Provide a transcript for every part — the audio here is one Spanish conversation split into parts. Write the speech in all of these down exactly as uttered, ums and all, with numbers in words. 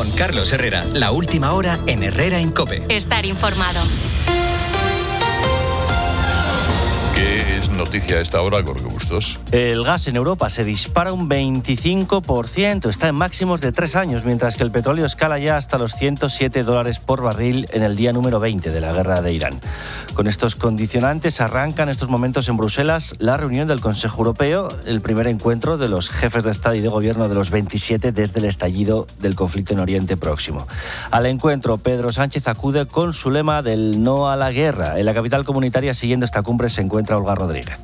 Con Carlos Herrera, la última hora en Herrera en COPE. Estar informado. ¿Qué es noticia a esta hora, Jorge Bustos? El gas en Europa se dispara un veinticinco por ciento, está en máximos de tres años, mientras que el petróleo escala ya hasta los ciento siete dólares por barril en el día número veinte de la guerra de Irán. Con estos condicionantes arranca en estos momentos en Bruselas la reunión del Consejo Europeo, el primer encuentro de los jefes de Estado y de Gobierno de los veintisiete desde el estallido del conflicto en Oriente Próximo. Al encuentro, Pedro Sánchez acude con su lema del no a la guerra. En la capital comunitaria, siguiendo esta cumbre, se encuentra Olga Rodríguez.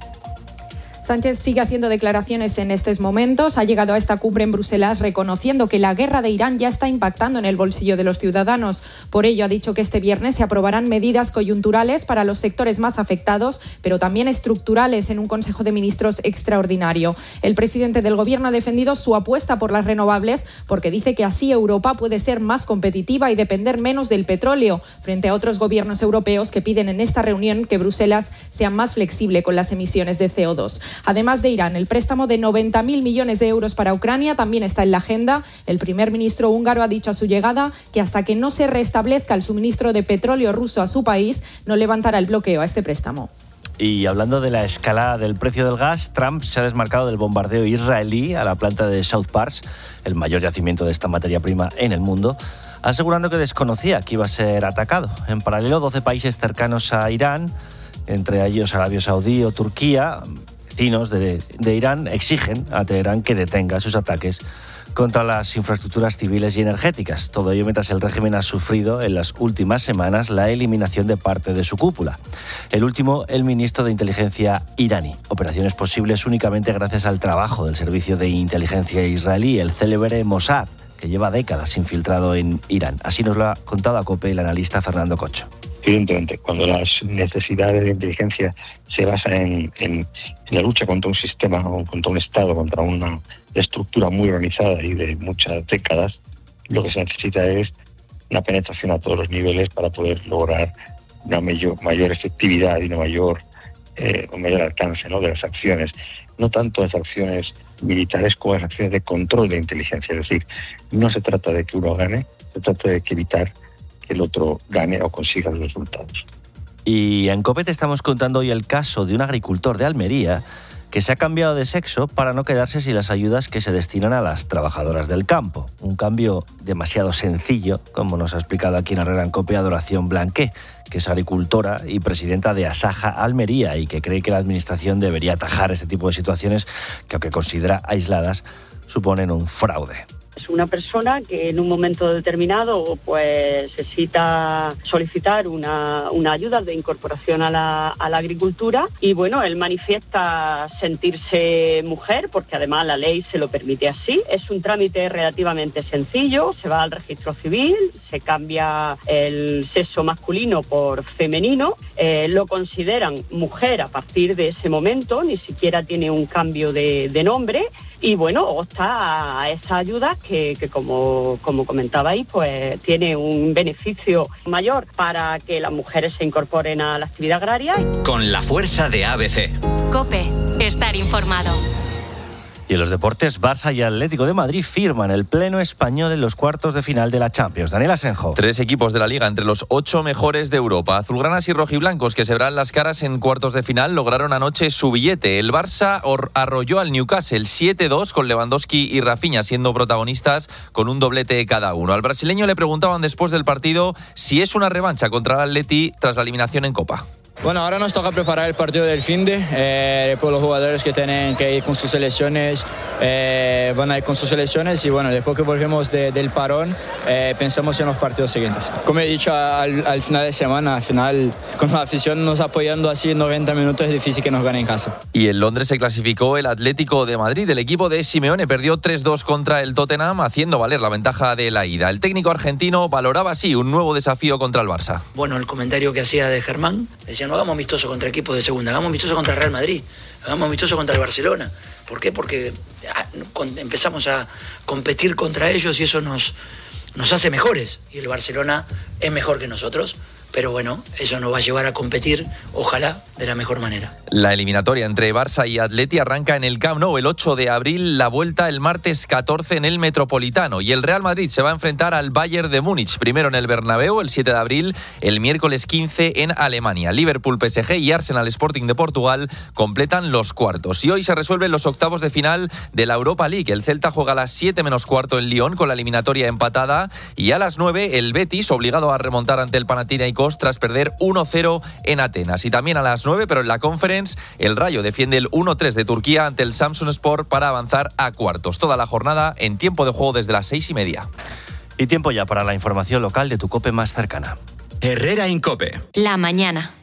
Sánchez sigue haciendo declaraciones en estos momentos. Ha llegado a esta cumbre en Bruselas reconociendo que la guerra de Irán ya está impactando en el bolsillo de los ciudadanos. Por ello, ha dicho que este viernes se aprobarán medidas coyunturales para los sectores más afectados, pero también estructurales en un Consejo de Ministros extraordinario. El presidente del Gobierno ha defendido su apuesta por las renovables porque dice que así Europa puede ser más competitiva y depender menos del petróleo, frente a otros gobiernos europeos que piden en esta reunión que Bruselas sea más flexible con las emisiones de C O dos. Además de Irán, el préstamo de noventa mil millones de euros para Ucrania también está en la agenda. El primer ministro húngaro ha dicho a su llegada que hasta que no se restablezca el suministro de petróleo ruso a su país, no levantará el bloqueo a este préstamo. Y hablando de la escalada del precio del gas, Trump se ha desmarcado del bombardeo israelí a la planta de South Park, el mayor yacimiento de esta materia prima en el mundo, asegurando que desconocía que iba a ser atacado. En paralelo, doce países cercanos a Irán, entre ellos Arabia Saudí o Turquía, vecinos de, de Irán, exigen a Teherán que detenga sus ataques contra las infraestructuras civiles y energéticas. Todo ello mientras el régimen ha sufrido en las últimas semanas la eliminación de parte de su cúpula. El último, el ministro de Inteligencia iraní. Operaciones posibles únicamente gracias al trabajo del servicio de inteligencia israelí, el célebre Mossad, que lleva décadas infiltrado en Irán. Así nos lo ha contado a COPE el analista Fernando Cocho. Evidentemente, cuando las necesidades de inteligencia se basan en, en, en la lucha contra un sistema, contra un Estado, contra una estructura muy organizada y de muchas décadas, lo que se necesita es una penetración a todos los niveles para poder lograr una mayor, mayor efectividad y una mayor, eh, un mayor alcance, ¿no?, de las acciones. No tanto las acciones militares como las acciones de control de inteligencia. Es decir, no se trata de que uno gane, se trata de que evitar el otro gane o consiga los resultados. Y en COPE te estamos contando hoy el caso de un agricultor de Almería que se ha cambiado de sexo para no quedarse sin las ayudas que se destinan a las trabajadoras del campo. Un cambio demasiado sencillo, como nos ha explicado aquí en Herrera en COPE Adoración Blanqué, que es agricultora y presidenta de Asaja Almería y que cree que la administración debería atajar este tipo de situaciones que, aunque considera aisladas, suponen un fraude. Es una persona que en un momento determinado pues necesita solicitar una, una ayuda de incorporación a la, a la agricultura y bueno, él manifiesta sentirse mujer porque además la ley se lo permite así. Es un trámite relativamente sencillo, se va al registro civil, se cambia el sexo masculino por femenino, eh, lo consideran mujer a partir de ese momento, ni siquiera tiene un cambio de, de nombre y bueno, opta a esa ayuda que, que como, como comentabais, pues tiene un beneficio mayor para que las mujeres se incorporen a la actividad agraria. Con la fuerza de A B C. COPE, estar informado. Y en los deportes, Barça y Atlético de Madrid firman el pleno español en los cuartos de final de la Champions. Daniel Asenjo. Tres equipos de la Liga entre los ocho mejores de Europa. Azulgranas y rojiblancos, que se verán las caras en cuartos de final, lograron anoche su billete. El Barça arrolló al Newcastle siete dos con Lewandowski y Rafinha siendo protagonistas con un doblete cada uno. Al brasileño le preguntaban después del partido si es una revancha contra el Atleti tras la eliminación en Copa. Bueno, ahora nos toca preparar el partido del finde, eh, por los jugadores que tienen que ir con sus selecciones, eh, van a ir con sus selecciones y bueno, después que volvemos de, del parón, eh, pensamos en los partidos siguientes. Como he dicho al, al final de semana, al final con la afición nos apoyando así en noventa minutos es difícil que nos gane en casa. Y en Londres se clasificó el Atlético de Madrid. El equipo de Simeone perdió tres dos contra el Tottenham, haciendo valer la ventaja de la ida. El técnico argentino valoraba así un nuevo desafío contra el Barça. Bueno, el comentario que hacía de Germán, decía no hagamos amistoso contra equipos de segunda, hagamos amistoso contra el Real Madrid, hagamos amistoso contra el Barcelona. ¿Por qué? Porque empezamos a competir contra ellos y eso nos, nos hace mejores. Y el Barcelona es mejor que nosotros. pero bueno, eso nos va a llevar a competir, ojalá, de la mejor manera. La eliminatoria entre Barça y Atleti arranca en el Camp Nou el ocho de abril, la vuelta el martes catorce en el Metropolitano. Y el Real Madrid se va a enfrentar al Bayern de Múnich, primero en el Bernabéu el siete de abril, el miércoles quince en Alemania. Liverpool, P S G y Arsenal Sporting de Portugal completan los cuartos. Y hoy se resuelven los octavos de final de la Europa League. El Celta juega a las siete menos cuarto en Lyon con la eliminatoria empatada, y a las nueve el Betis, obligado a remontar ante el Panathinaikos tras perder uno cero en Atenas. Y también a las nueve, pero en la Conference, el Rayo defiende el uno tres de Turquía ante el Samsunspor para avanzar a cuartos. Toda la jornada en tiempo de juego desde las seis y media. Y tiempo ya para la información local de tu COPE más cercana. Herrera Incope. La mañana.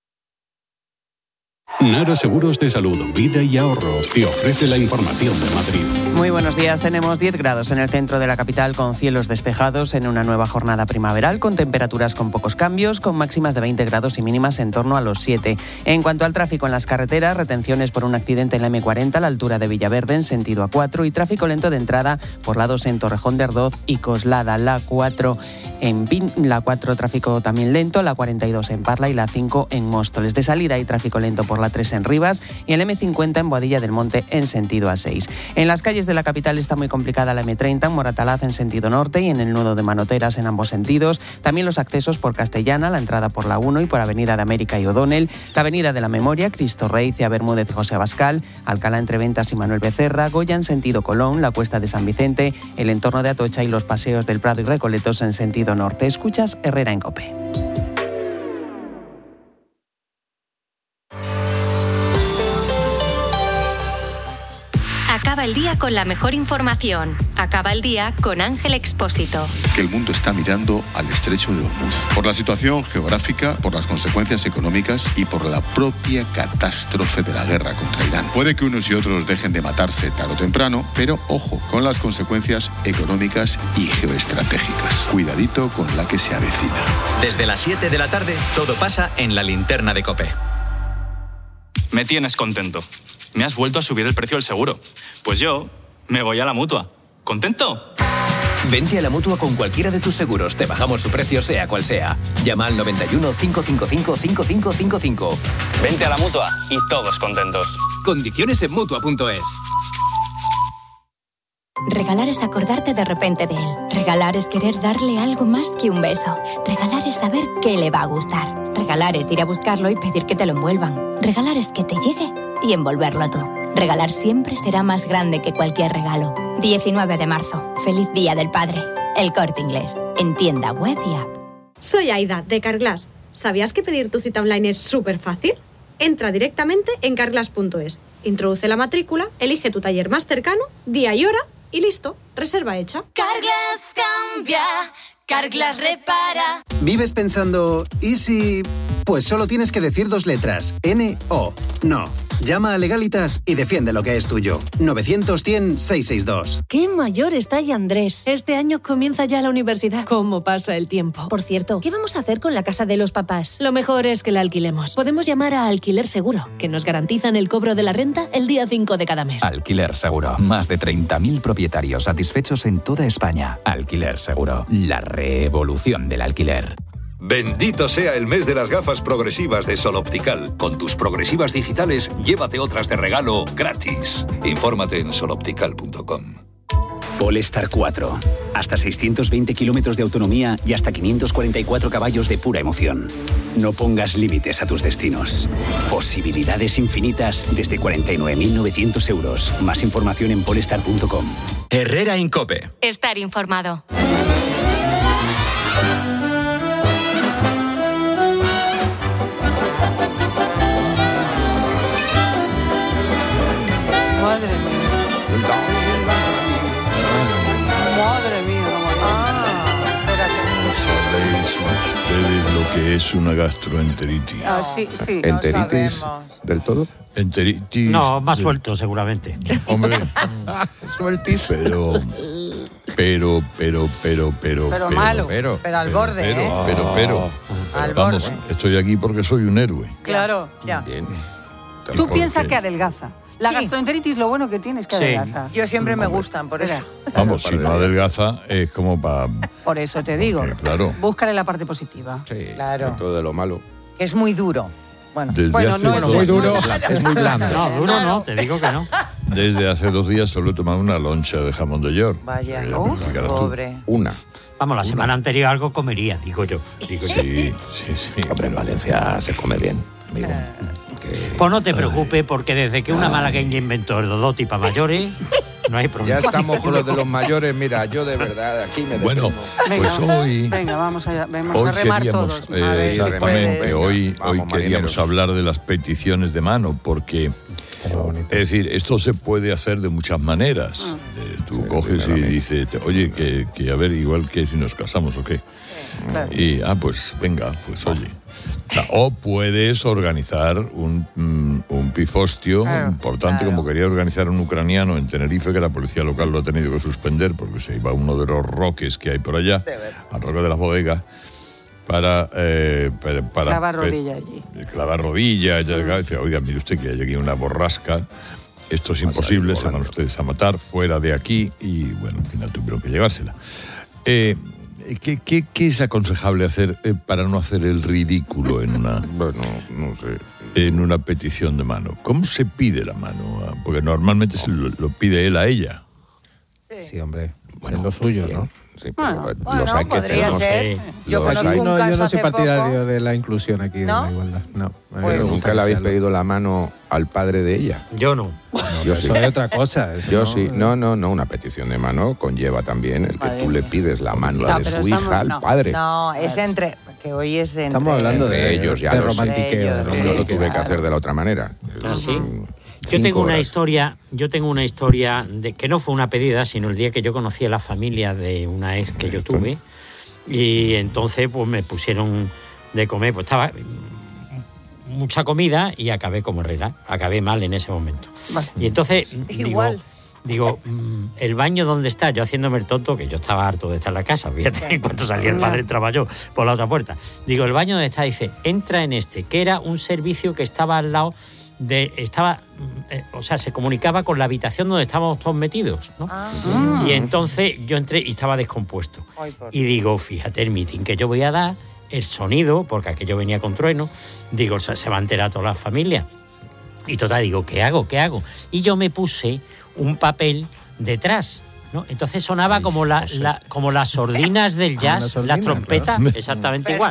Nara Seguros de Salud, Vida y Ahorro te ofrece la información de Madrid. Muy buenos días. Tenemos diez grados en el centro de la capital con cielos despejados en una nueva jornada primaveral con temperaturas con pocos cambios, con máximas de veinte grados y mínimas en torno a los siete. En cuanto al tráfico en las carreteras, retenciones por un accidente en la eme cuarenta a la altura de Villaverde en sentido A cuatro y tráfico lento de entrada por la dos en Torrejón de Ardoz y Coslada, la cuatro en Pin, la cuatro tráfico también lento, la cuarenta y dos en Parla y la cinco en Móstoles. De salida hay tráfico lento por la tres en Rivas y el eme cincuenta en Boadilla del Monte en sentido A seis. En las calles de la capital está muy complicada la eme treinta en Moratalaz en sentido norte y en el nudo de Manoteras en ambos sentidos. También los accesos por Castellana, la entrada por la uno y por Avenida de América y O'Donnell, la Avenida de la Memoria, Cristo Rey, Cia Bermúdez y José Abascal, Alcalá entre Ventas y Manuel Becerra, Goya en sentido Colón, la Cuesta de San Vicente, el entorno de Atocha y los paseos del Prado y Recoletos en sentido norte. Escuchas Herrera en COPE. Acaba el día con la mejor información. Acaba el día con Ángel Expósito. Que el mundo está mirando al estrecho de Hormuz. Por la situación geográfica, por las consecuencias económicas y por la propia catástrofe de la guerra contra Irán. Puede que unos y otros dejen de matarse tarde o temprano, pero ojo con las consecuencias económicas y geoestratégicas. Cuidadito con la que se avecina. Desde las siete de la tarde, todo pasa en la linterna de COPE. Me tienes contento. Me has vuelto a subir el precio del seguro. Pues yo me voy a la Mutua. ¿Contento? Vente a la Mutua con cualquiera de tus seguros. Te bajamos su precio sea cual sea. Llama al noventa y uno, cinco cinco cinco, cinco cinco cinco cinco. Vente a la Mutua y todos contentos. Condiciones en Mutua punto es. Regalar es acordarte de repente de él. Regalar es querer darle algo más que un beso. Regalar es saber qué le va a gustar. Regalar es ir a buscarlo y pedir que te lo envuelvan. Regalar es que te llegue y envolverlo tú. Regalar siempre será más grande que cualquier regalo. diecinueve de marzo. Feliz Día del Padre. El Corte Inglés. En tienda web y app. Soy Aida, de Carglass. ¿Sabías que pedir tu cita online es súper fácil? Entra directamente en carglass punto es. Introduce la matrícula, elige tu taller más cercano, día y hora y listo. Reserva hecha. Carglass cambia. Carglass repara. ¿Vives pensando, ¿y si...? Pues solo tienes que decir dos letras, N O. No. Llama a Legalitas y defiende lo que es tuyo. novecientos, cien, seiscientos sesenta y dos. ¡Qué mayor está ya Andrés! Este año comienza ya la universidad. ¿Cómo pasa el tiempo? Por cierto, ¿qué vamos a hacer con la casa de los papás? Lo mejor es que la alquilemos. Podemos llamar a Alquiler Seguro, que nos garantizan el cobro de la renta el día cinco de cada mes. Alquiler Seguro. Más de treinta mil propietarios satisfechos en toda España. Alquiler Seguro. La revolución del alquiler. Bendito sea el mes de las gafas progresivas de Sol Optical. Con tus progresivas digitales, llévate otras de regalo gratis. Infórmate en sol optical punto com. Polestar cuatro. Hasta seiscientos veinte kilómetros de autonomía y hasta quinientos cuarenta y cuatro caballos de pura emoción. No pongas límites a tus destinos. Posibilidades infinitas desde cuarenta y nueve mil novecientos euros. Más información en polestar punto com. Herrera Incope. Estar informado. Madre mía. Madre mía. Ah, ¿Sabéis ustedes lo que es una gastroenteritis? Ah, sí, sí. ¿Enteritis del todo? Enteritis. No, más de... suelto seguramente. Hombre, sueltis. Pero, pero, pero, pero, pero. Pero malo. Pero, pero al borde, pero, ¿eh? Pero, pero. pero al vamos, borde. estoy aquí porque soy un héroe. Claro, ya. Bien. Tú Porque... piensas que adelgaza. La Sí. gastroenteritis lo bueno que tiene es que Sí. adelgaza. Yo siempre me gustan, por eso. Vamos, si no adelgaza es como para... Por eso te digo. Claro. Búscale la parte positiva. Sí, Claro. dentro de lo malo. Es muy duro. Bueno, Desde Bueno, hace no es dos- Muy duro, Claro. es muy blando. No, duro no, te digo que no. Desde hace dos días solo he tomado una loncha de jamón de york. Vaya, Eh, oh, fijaros tú. pobre. Una. Vamos, la semana anterior algo comería, digo yo. Digo yo. Sí, sí, sí. Hombre, en Valencia se come bien, amigo. Pues no te preocupes, porque desde que una malagueña inventó el dodoti para mayores, no hay problema. Ya estamos con los de los mayores. Mira, yo de verdad aquí me Bueno, Venga, pues hoy... Venga, vamos a, vamos Hoy a remar queríamos, todos. eh, A ver si exactamente, puedes. hoy, Vamos, hoy queríamos marineros. hablar de las peticiones de mano, porque, es decir, esto se puede hacer de muchas maneras. Eh, tú Sí, coges y primeramente. dices, oye, que, que a ver, igual que si nos casamos o qué. Claro. Y, ah, pues venga, pues oye. O sea, o puedes organizar un, mm, un pifostio Claro, importante, claro. como quería organizar un ucraniano en Tenerife, que la policía local lo ha tenido que suspender porque se iba a uno de los roques que hay por allá, al roque de las bodegas, para... eh, para, para Clavar pe- rodilla allí. clavar rodilla, ya, ya, dice, oiga, mire usted que hay aquí una borrasca, esto es imposible, se van ustedes a matar fuera de aquí, y bueno, al final tuvieron que llevársela. Eh, ¿qué, qué, qué es aconsejable hacer eh, para no hacer el ridículo en una, Bueno, no sé. en una petición de mano? ¿Cómo se pide la mano? Ah, porque normalmente se lo, lo pide él a ella. Sí, hombre. Bueno, es lo suyo, ¿no? Sí, pero Bueno, los hay que podría tener. ser. Yo Los conozco hay- un No, caso yo no soy hace poco. partidario de la inclusión aquí ¿No? de la igualdad. No. A mí me Pues- gusta ¿Nunca que le habéis sea lo- pedido la mano al padre de ella? Yo no. Yo sí. Eso es otra cosa. eso Yo no- sí. No, no, no. Una petición de mano conlleva también el que Madre tú le mía. pides la mano No, de pero su estamos- hija al no. padre. No, es entre... Que hoy es de entre... Estamos hablando Entre de, ellos, ya de lo sé. romantiqueo. de Entre ellos, Yo lo romantiqueo. tuve que hacer de la otra manera. ¿Ah, sí? Mm, Yo cinco tengo una horas. historia, yo tengo una historia de que no fue una pedida, sino el día que yo conocí a la familia de una ex que yo tuve, y entonces pues me pusieron de comer, pues estaba mm, mucha comida y acabé como herrera, acabé mal en ese momento. Vale. Y entonces digo, Igual. digo, mm, el baño donde está, yo haciéndome el tonto, que yo estaba harto de estar en la casa, fíjate, en cuanto salía el padre entraba yo por la otra puerta. Digo, el baño donde está, dice, entra en este, que era un servicio que estaba al lado de, estaba, mm, eh, o sea, se comunicaba con la habitación donde estábamos todos metidos, ¿no? Ah. Y entonces yo entré y estaba descompuesto. Ay, por Y digo, fíjate, el mitin que yo voy a dar, el sonido, porque aquello venía con trueno, digo, se, se va a enterar toda la familia. Y total, digo, ¿qué hago? ¿Qué hago? Y yo me puse un papel detrás, ¿no? Entonces sonaba como, la, la- como las sordinas del jazz, las sordinas, las trompetas, claro. exactamente igual.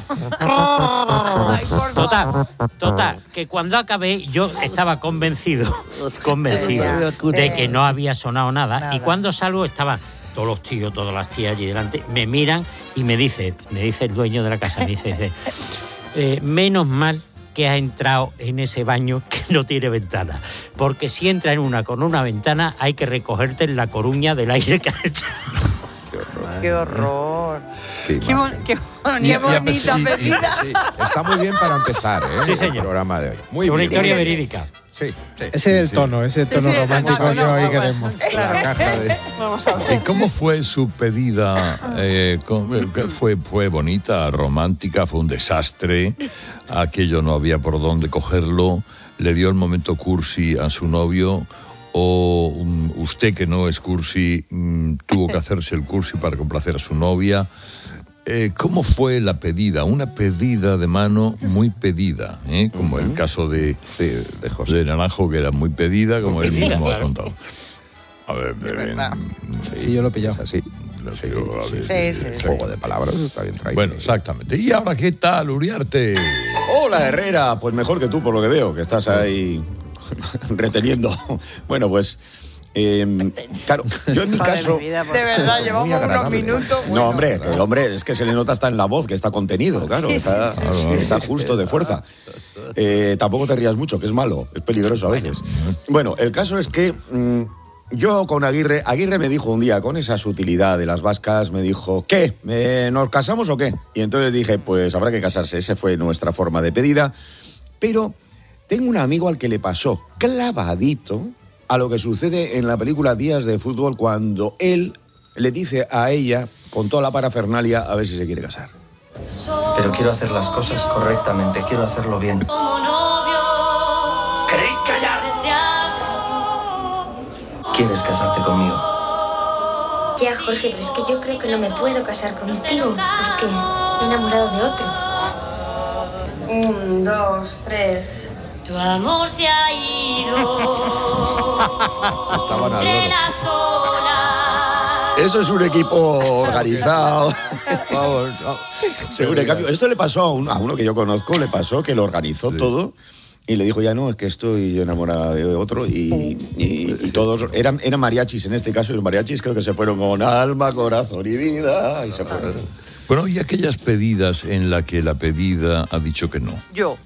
Total, total, que cuando acabé yo estaba convencido, convencido de que no había sonado nada, y cuando salgo estaban todos los tíos, todas las tías allí delante, me miran y me dice, me dice el dueño de la casa, me dice, dice, eh, menos mal que has entrado en ese baño que no tiene ventana, porque si entra en una con una ventana hay que recogerte en la coruña del aire que has hecho. Qué horror. Qué Qué, bon- imagen. qué Y- y- bonita sí, sí, pedida. sí. Está muy bien para empezar, ¿eh? Sí, El señor. programa de hoy. Muy Una bien. historia verídica. Sí, sí. Ese es el tono, ese es el tono Sí, sí, romántico no, que no, hoy no, queremos. La caja de... Vamos a ver. ¿Y cómo fue su pedida? Eh, ¿cómo- qué fue, ¿Fue bonita, romántica? ¿Fue un desastre? ¿Aquello no había por dónde cogerlo? ¿Le dio el momento cursi a su novio? ¿O um, usted, que no es cursi, mm, tuvo que hacerse el cursi para complacer a su novia? Eh, ¿Cómo fue la pedida? Una pedida de mano muy pedida, ¿eh? Como el caso de, Sí, de José. de Naranjo, que era muy pedida, como él pedida, mismo ha claro. contado. A ver, eh, Sí, yo lo he pillado. Es así. Sí, a ver, Sí, sí, sí. Juego de palabras, está bien traído. Bueno, exactamente. ¿Y ahora qué tal, Uriarte? Hola, Herrera. Pues mejor que tú, por lo que veo, que estás ahí reteniendo. Bueno, pues... eh, claro, yo en mi Madre caso... mi vida, por De verdad, llevamos unos agradable. minutos. No, bueno. hombre, que el hombre es que se le nota hasta en la voz, que está contenido, claro, Sí, está, sí, sí, sí. está justo de fuerza. Eh, tampoco te rías mucho, que es malo, es peligroso a veces. Bueno, el caso es que mm, yo con Aguirre, Aguirre me dijo un día, con esa sutilidad de las vascas, me dijo, ¿qué? ¿Eh, ¿Nos casamos o qué? Y entonces dije, pues habrá que casarse, esa fue nuestra forma de pedida. Pero tengo un amigo al que le pasó clavadito a lo que sucede en la película Días de Fútbol, cuando él le dice a ella, con toda la parafernalia, a ver si se quiere casar. Pero quiero hacer las cosas correctamente, quiero hacerlo bien. ¿Queréis callar? ¿Quieres casarte conmigo? Ya, Jorge, pero es que yo creo que no me puedo casar contigo porque me he enamorado de otro. Un, dos, tres. Tu amor se ha ido. Estaban al entre loro. las olas. Eso es un equipo organizado. Vamos, no. Seguro, en cambio, esto le pasó a, un- a uno que yo conozco, le pasó que lo organizó todo y le dijo, ya no, es que estoy enamorada de otro y, y- y todos eran, eran mariachis en este caso, y los mariachis creo que se fueron con alma, corazón y vida y se fueron. Bueno, y aquellas pedidas en la que la pedida ha dicho que no. Yo.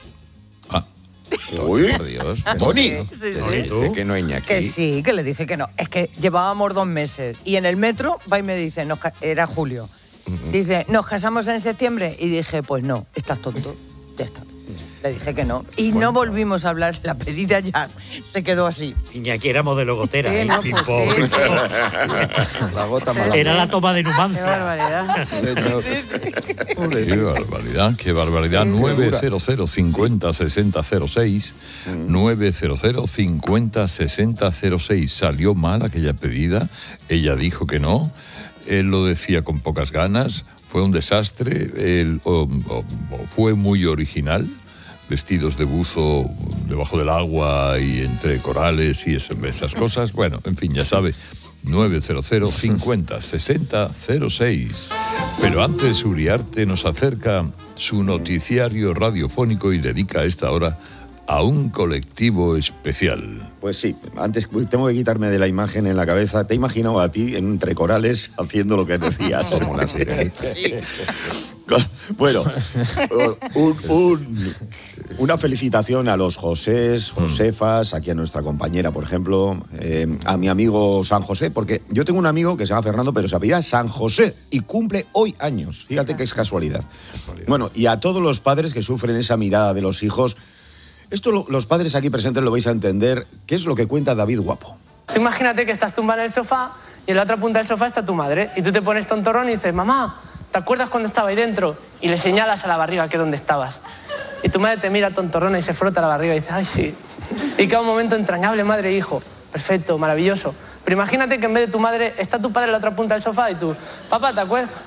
Uy, por Dios. Tony. Sí, sí, sí. Dice que no, Iñaki. Que sí, que le dije que no. Es que llevábamos dos meses. Y en el metro va y me dice, nos ca- era julio. Dice, ¿nos casamos en septiembre? Y dije, pues no, estás tonto. Ya está. Le dije que no. Y no volvimos a hablar. La pedida ya se quedó así. Iñaki era modelo gotera, Sí, ¿eh? no, Pim, pues pom, sí, pim, sí. pom. La gota mala. Era la toma de Qué Numancia. barbaridad. Qué barbaridad, qué barbaridad. nueve cero cero cincuenta sesenta cero seis. nueve cero cero cincuenta sesenta cero seis. Salió mal aquella pedida. Ella dijo que no. Él lo decía con pocas ganas. Fue un desastre. Él o- o- o fue muy original. Vestidos de buzo debajo del agua y entre corales y es- esas cosas. Bueno, en fin, ya sabe. nueve cero cero cincuenta sesenta cero seis. Pero antes, Uriarte nos acerca su noticiario radiofónico y dedica esta hora a un colectivo especial. Pues sí, antes tengo que quitarme de la imagen en la cabeza. Te he imaginado a ti entre corales haciendo lo que decías. Como la sirenita. Bueno, un- un- una felicitación a los Josés, Josefas, aquí a nuestra compañera, por ejemplo, eh, a mi amigo San José, porque yo tengo un amigo que se llama Fernando, pero se apellida San José y cumple hoy años. Fíjate que es casualidad. Bueno, y a todos los padres que sufren esa mirada de los hijos, esto lo- los padres aquí presentes lo vais a entender, qué es lo que cuenta David Guapo. Tú imagínate que estás tumbado en el sofá y en la otra punta del sofá está tu madre y tú te pones tontorrón y dices, mamá, ¿te acuerdas cuando estaba ahí dentro? Y le señalas a la barriga que dónde estabas. Y tu madre te mira tontorrona y se frota la barriga y dice, ay, sí. Y queda un momento entrañable, madre e hijo. Perfecto, maravilloso. Pero imagínate que en vez de tu madre está tu padre en la otra punta del sofá y tú, papá, ¿te acuerdas?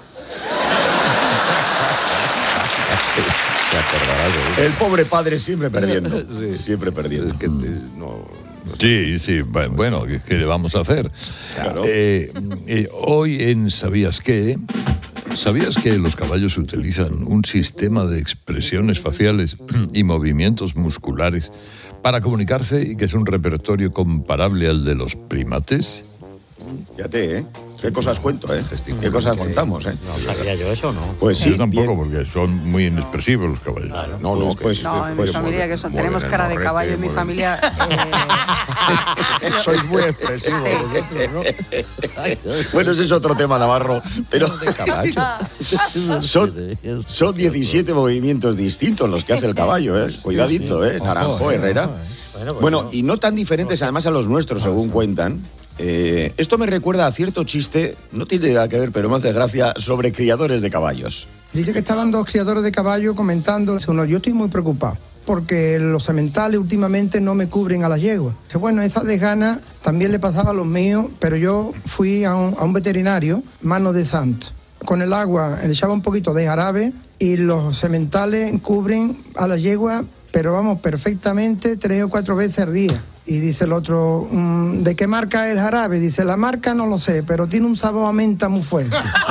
El pobre padre siempre perdiendo. Siempre perdiendo. Sí, sí, bu- bueno, ¿qué, qué le vamos a hacer? Eh, eh, hoy en ¿Sabías qué? ¿Sabías que los caballos utilizan un sistema de expresiones faciales y movimientos musculares para comunicarse y que es un repertorio comparable al de los primates? Fíjate, ¿eh? Qué cosas cuento, ¿eh? Qué cosas contamos, ¿eh? No sabía yo eso, ¿no? Pues sí. Yo tampoco, porque son muy inexpresivos los caballos. No, no, pues... No, en mi pues- familia que son, tenemos cara de caballo en mi familia. eh, Sois muy expresivos Sí. vosotros, ¿no? Bueno, ese es otro tema, Navarro. Pero De caballo. son, son diecisiete movimientos distintos los que hace el caballo, ¿eh? Cuidadito, ¿eh? Naranjo, Herrera. Bueno, y no tan diferentes además a los nuestros, según cuentan. Eh, esto me recuerda a cierto chiste, no tiene nada que ver, pero me hace gracia, sobre criadores de caballos. Dice que estaban dos criadores de caballo comentando, uno, yo estoy muy preocupado porque los sementales últimamente no me cubren a las yeguas. Dice, bueno, esa desgana también le pasaba a los míos, pero yo fui a un, a un veterinario, mano de santo. Con el agua le echaba un poquito de jarabe y los sementales cubren a las yeguas, pero vamos, perfectamente tres o cuatro veces al día. Y dice el otro, mm, ¿de qué marca es el jarabe? Dice, la marca no lo sé, pero tiene un sabor a menta muy fuerte.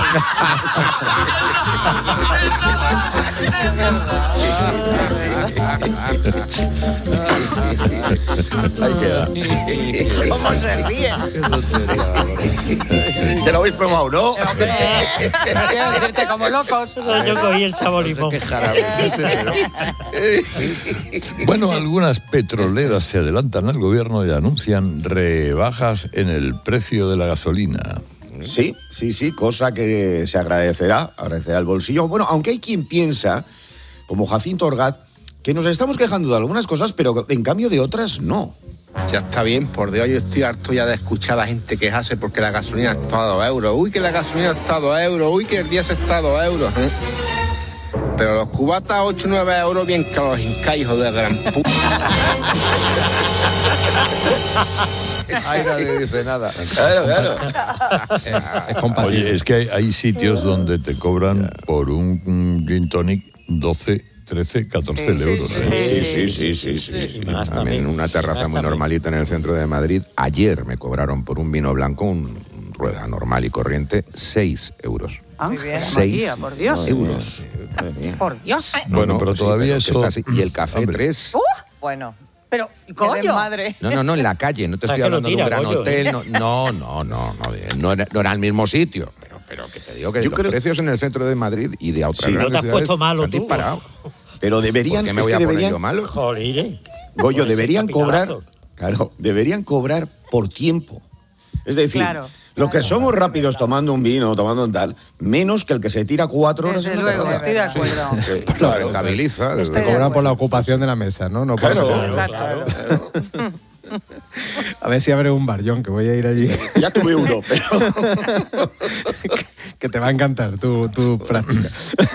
Ahí queda. ¿Cómo se ríe? ¿Te lo habéis probado, no? Hombre, no quiero decirte como locos. Yo cogí el sabor limón. Bueno, algunas petroleras se adelantan al gobierno y anuncian rebajas en el precio de la gasolina. Sí, sí, sí, cosa que se agradecerá, agradecerá el bolsillo. Bueno, aunque hay quien piensa, como Jacinto Orgaz, que nos estamos quejando de algunas cosas, pero en cambio de otras no. Ya está bien, por Dios, yo estoy harto ya de escuchar a la gente quejarse porque la gasolina está a dos euros. Uy, que la gasolina está a dos euros. Uy, que el diésel está a dos euros. ¿eh? Pero los cubatas a ocho o nueve euros bien que los hincais, hijo de gran puta. Ahí nadie dice nada. Claro, claro. Es compatible. Oye, es que hay, hay sitios donde te cobran por un, un gin tonic doce, trece, catorce euros. Sí, sí, sí, sí, sí, sí. Más También en una terraza muy normalita en el centro de Madrid, ayer me cobraron por un vino blanco, un, un rueda normal y corriente, seis euros. Ángel, Seis María, por Dios. euros. Por Dios. Bueno, pero sí, todavía pero eso... que está así. Y el café tres. Uh, Bueno. pero, Que den coño. madre. No, no, no, en la calle. No te O sea, estoy que lo hablando de un tira, gran Goyo, hotel. ¿eh? No, no, no, no. No, no, era, no era el mismo sitio. Pero, pero que te digo que Yo los creo- precios en el centro de Madrid y de otras Sí, grandes no te has ciudades puesto malo se han tú. disparado. Pero deberían... ¿Por qué me es voy que a poner deberían- yo malo? Joder, ¿eh? Goyo, Por ese deberían cobrar... capitalazo. Claro, deberían cobrar por tiempo. Es decir, Claro. los que somos rápidos tomando un vino, tomando un tal, menos que el que se tira cuatro horas Desde en la luego, terraza. estoy de acuerdo. Sí, Lo claro, rentabiliza. Estoy desde de luego. Cobran por la ocupación de la mesa, ¿no? No por Claro. lo que- Exacto. A ver si abre un bar, John, que voy a ir allí. Ya tuve uno, pero... Que te va a encantar tu, tu práctica.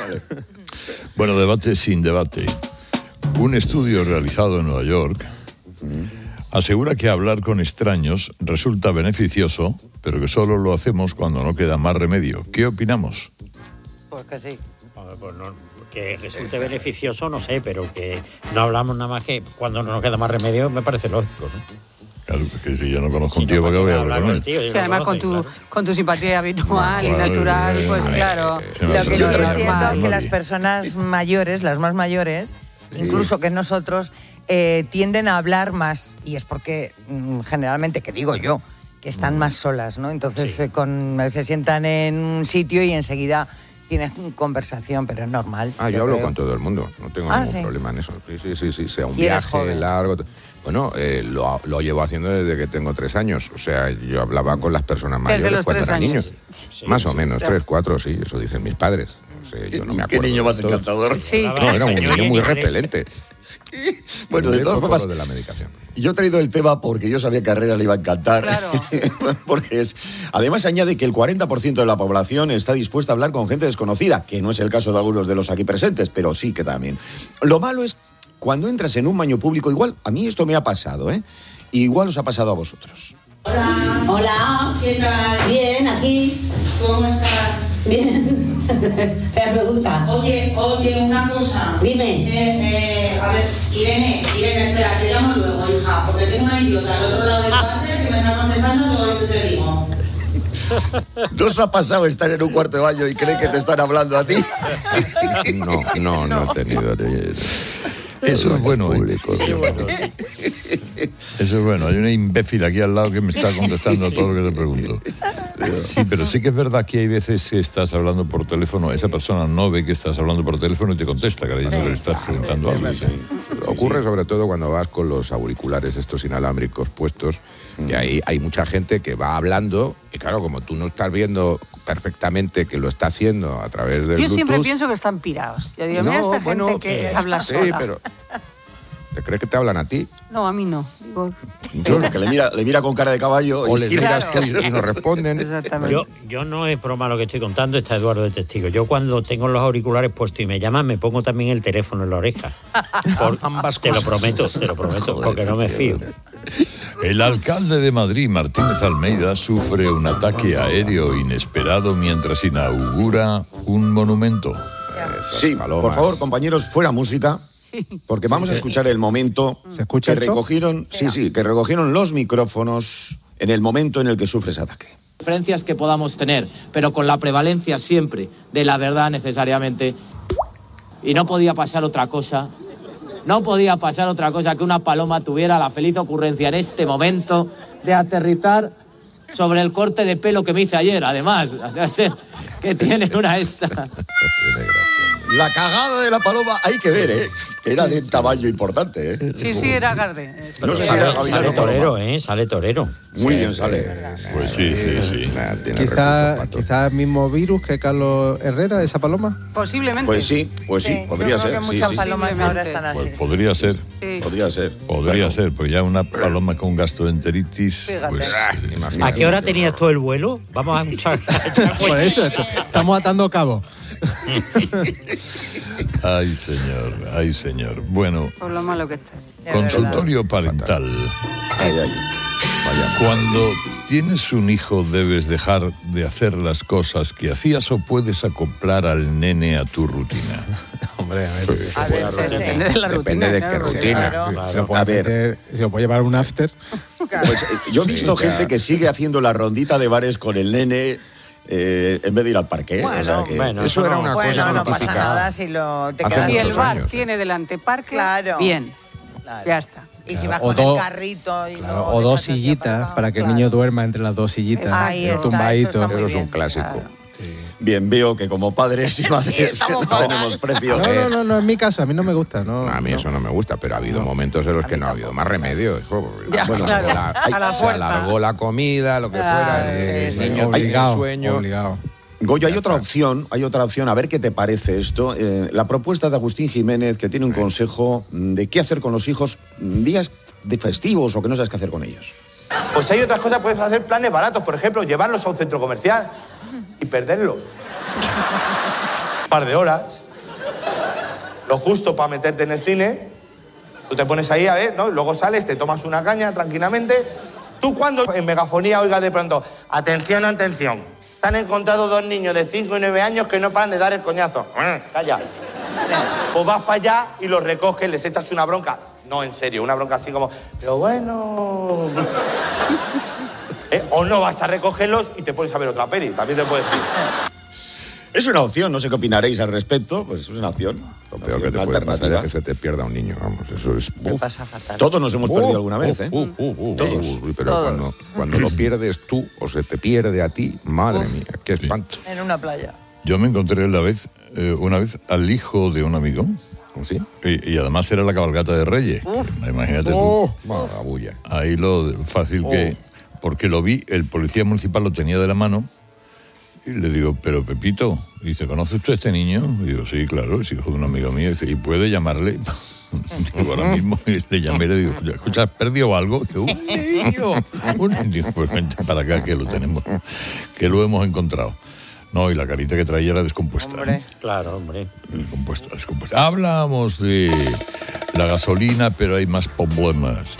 Bueno, debate sin debate. Un estudio realizado en Nueva York asegura que hablar con extraños resulta beneficioso, pero que solo lo hacemos cuando no queda más remedio. ¿Qué opinamos? Pues que sí. Joder, pues no, que resulte beneficioso, no sé, pero que no hablamos nada más que cuando no nos queda más remedio, me parece lógico, ¿no? Claro, porque si yo no conozco Si un tío, no, ¿para qué ¿para voy qué a hablar con él? tío? Sí, además con tu, con tu simpatía habitual y Claro, natural, sí, pues sí, claro. sí, Lo que sí Yo es traía cierto mal. es que las Nadie. personas mayores, las más mayores, incluso que nosotros, eh, tienden a hablar más. Y es porque, mm, generalmente, que digo yo, que están más solas, ¿no? Entonces Sí. eh, con, se sientan en un sitio y enseguida tienes conversación, pero es normal. Ah, yo hablo creo. con todo el mundo, no tengo Ah, ningún ¿sí? problema en eso. Sí, sí, sí, sí, sea un Y eres viaje joven. largo. Bueno, eh, lo, lo llevo haciendo desde que tengo tres años. O sea, yo hablaba con las personas Desde mayores los cuando tres eran años. niños. Sí, Más o sí. menos, tres, cuatro, sí, eso dicen mis padres. No sé, yo no me Qué acuerdo. niño más de todo. encantador. Sí. No, era un niño muy repelente. Bueno, de Eso todas por formas, lo de la medicación. yo he traído el tema porque yo sabía que a Herrera le iba a encantar. Claro. Porque es. Además, añade que el cuarenta por ciento de la población está dispuesta a hablar con gente desconocida, que no es el caso de algunos de los aquí presentes, pero sí que también. Lo malo es cuando entras en un baño público, igual, a mí esto me ha pasado, ¿eh? Igual os ha pasado a vosotros. Hola. ¿Qué tal? Bien, aquí. ¿Cómo estás? Bien. Te pregunta. Oye, oye, una cosa. Dime. Eh, eh, a ver, Irene, Irene, espera, te llamo luego, hija, porque tengo una idiota al otro lado del váter que me está contestando todo lo que te digo. ¿No os ha pasado estar en un cuarto de baño y creen que te están hablando a ti? No, no, no he tenido. Eso es bueno, ¿eh? Público, Sí, bueno, sí. Eso es bueno. Hay una imbécil aquí al lado que me está contestando a todo lo que te pregunto. Sí, pero sí que es verdad que hay veces que estás hablando por teléfono, esa persona no ve que estás hablando por teléfono y te contesta, creyendo que le estás preguntando algo. Ocurre sobre todo cuando vas con los auriculares estos inalámbricos puestos, y ahí hay mucha gente que va hablando, y claro, como tú no estás viendo perfectamente que lo está haciendo a través del Yo Bluetooth... siempre pienso que están pirados. Yo digo, mira No, esta bueno, gente que sí, habla sí, sola. pero... ¿Te crees que te hablan a ti? No, a mí no. Digo, Claro, que le mira, le mira con cara de caballo. O y- les y- miras tú y y no responden. exactamente. Yo, yo no es broma lo que estoy contando, está Eduardo de testigo. Yo cuando tengo los auriculares puestos y me llaman, me pongo también el teléfono en la oreja. Por- Ambas te lo cosas. prometo, te lo prometo, porque no me fío. El alcalde de Madrid, Martínez Almeida, sufre un ataque aéreo inesperado mientras inaugura un monumento. Sí, por favor, compañeros, fuera música. Porque vamos a escuchar el momento ¿Se escucha que el shock? recogieron, sí, sí, que recogieron los micrófonos en el momento en el que sufre ese ataque. Diferencias que podamos tener, pero con la prevalencia siempre de la verdad necesariamente. Y no podía pasar otra cosa, no podía pasar otra cosa que una paloma tuviera la feliz ocurrencia en este momento de aterrizar sobre el corte de pelo que me hice ayer, además, debe ser que tiene una esta. La cagada de la paloma hay que ver, ¿eh? Era de tamaño importante, ¿eh? Sí, sí, era Garde. Sí, No sí, sé, era- sale- Sale, Gavilán sale o paloma. torero, ¿eh? Sale torero. Muy bien sale. Pues sí, sí, sí. Nah, tiene Quizá, recursos para todo. quizá el mismo virus que Carlos Herrera, esa paloma. Posiblemente. Pues sí, pues sí, Sí, podría yo creo ser. que Sí, muchas sí, sí. palomas ahora están así. Pues podría ser, Sí. Podría ser. podría Bueno, ser, pues ya una paloma con gastroenteritis, Fíjate. pues ¿A qué hora tenías tú el vuelo? Vamos a echar, a echar Por cuenta. eso est- estamos atando cabos. ay señor, ay señor. Bueno, Por lo malo que estás. consultorio parental. Ay, ay. fallamos. Cuando tienes un hijo, debes dejar de hacer las cosas que hacías o puedes acoplar al nene a tu rutina. Hombre, a ver. Sí, A veces, Depende de la rutina. Depende de qué rutina. Claro. Si, si lo puede A ver. meter- si lo puede llevar a un after. Pues, eh, yo he visto Sí, gente claro. que sigue haciendo la rondita de bares con el nene eh, en vez de ir al parque. ¿eh? Bueno, o sea que bueno, Eso era una Bueno, cosa no pasa típica. nada si lo te Hace quedas Si muchos el bar años. tiene delante parque, Claro. bien, Claro. ya está. Y si Claro, vas o con do- el carrito y Claro, lo o dos dejas así sillitas aparcado, para que el claro. niño duerma entre las dos sillitas. Ahí el está, tumbadito. eso está muy Eso es bien. un clásico. Claro. bien, veo que como padres y madres estamos no tenemos precio. No, no, no, no, en mi caso, a mí no me gusta. No, A mí no. eso no me gusta, pero ha habido momentos en los que no ha habido más remedio. hijo. Ya, Bueno, claro, la- a la se fuerza. alargó la comida, lo que Claro, fuera. El Sí, sí, niño obligado, tiene sueño. obligado. Goyo, hay otra opción, hay otra opción, a ver qué te parece esto. Eh, la propuesta de Agustín Jiménez, que tiene un consejo de qué hacer con los hijos días de festivos o que no sabes qué hacer con ellos. Pues hay otras cosas, puedes hacer planes baratos, por ejemplo, llevarlos a un centro comercial y perderlo. Un par de horas. Lo justo para meterte en el cine. Tú te pones ahí a ver, ¿no? Y luego sales, te tomas una caña tranquilamente. Tú cuando en megafonía oigas de pronto, atención, atención, se han encontrado dos niños de cinco y nueve años que no paran de dar el coñazo. Eh, Calla. Pues vas para allá y los recoges, les echas una bronca. No, en serio, una bronca así como, pero bueno... ¿Eh? O no vas a recogerlos y te pones a ver otra peli, también te puedes decir. Es una opción, no sé qué opinaréis al respecto, pues es una opción. Lo peor que te Una puede pasar alternativa. es que se te pierda un niño, vamos, eso es... Me uf. pasa fatal. Todos nos hemos perdido alguna vez, Uh, ¿eh? uh, uh, uh, Todos. uh, pero Todos. Cuando, cuando lo pierdes tú o se te pierde a ti, madre mía, qué espanto. En una playa. Yo me encontré la vez, eh, una vez al hijo de un amigo. ¿Sí? Y, y además era la cabalgata de Reyes. Imagínate Oh, tú. mala bulla. Ahí lo fácil que... Porque lo vi, el policía municipal lo tenía de la mano y le digo, pero Pepito, dice, ¿conoce usted a este niño? Y digo, sí, claro, es hijo de un amigo mío. Y dice, ¿y puede llamarle? Digo, ahora mismo y le llamé y le digo, escucha, ¿has perdido algo? Y digo, un niño. Un niño. Digo, pues vente para acá que lo tenemos, que lo hemos encontrado. No, y la carita que traía era descompuesta. Hombre. ¿eh? Claro, hombre. Descompuesta, descompuesta. Hablamos de la gasolina, pero hay más problemas.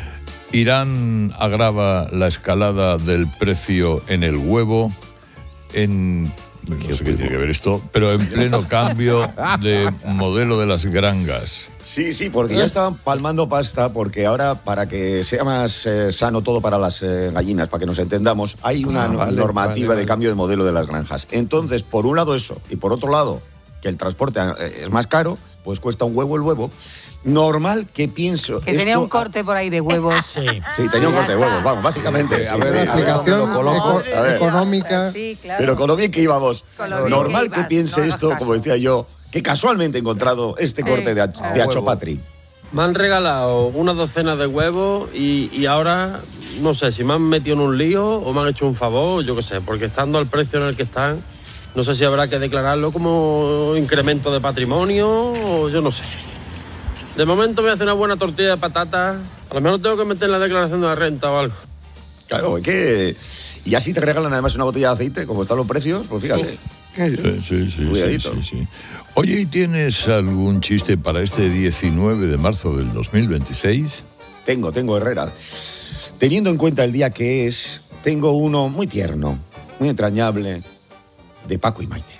Irán agrava la escalada del precio en el huevo, en... No sé qué tiene que ver esto, pero en pleno cambio de modelo de las granjas. Sí, sí, porque ya estaban palmando pasta, porque ahora, para que sea más eh, sano todo para las eh, gallinas, para que nos entendamos, hay una Ah, no- vale, normativa vale, de vale. cambio de modelo de las granjas. Entonces, por un lado eso, y por otro lado, que el transporte eh, es más caro, pues cuesta un huevo el huevo. Normal que pienso... Que tenía esto- un corte por ahí de huevos. Sí. Sí, tenía un corte de huevos, vamos, básicamente. A sí, ver, sí, la a ver, explicación ¿dónde lo coloco? Madre A ver. mía. económica. Sí, claro. Pero con lo bien que íbamos. Con lo bien Normal que que ibas, piense no hagas esto, caso. como decía yo, que casualmente he encontrado este corte de, Ach- Ah, de huevo. Achopatri. Me han regalado una docena de huevos y, y ahora no sé si me han metido en un lío o me han hecho un favor, yo qué sé, porque estando al precio en el que están, no sé si habrá que declararlo como incremento de patrimonio o yo no sé. De momento voy a hacer una buena tortilla de patatas, a lo mejor tengo que meter en la declaración de la renta o algo. Claro, es que... Y así te regalan además una botella de aceite, como están los precios, pues fíjate. Sí, sí, sí, Cuidadito. sí, sí. Oye, ¿y tienes algún chiste para este diecinueve de marzo del dos mil veintiséis? Tengo, tengo, Herrera. Teniendo en cuenta el día que es, tengo uno muy tierno, muy entrañable, de Paco y Maite.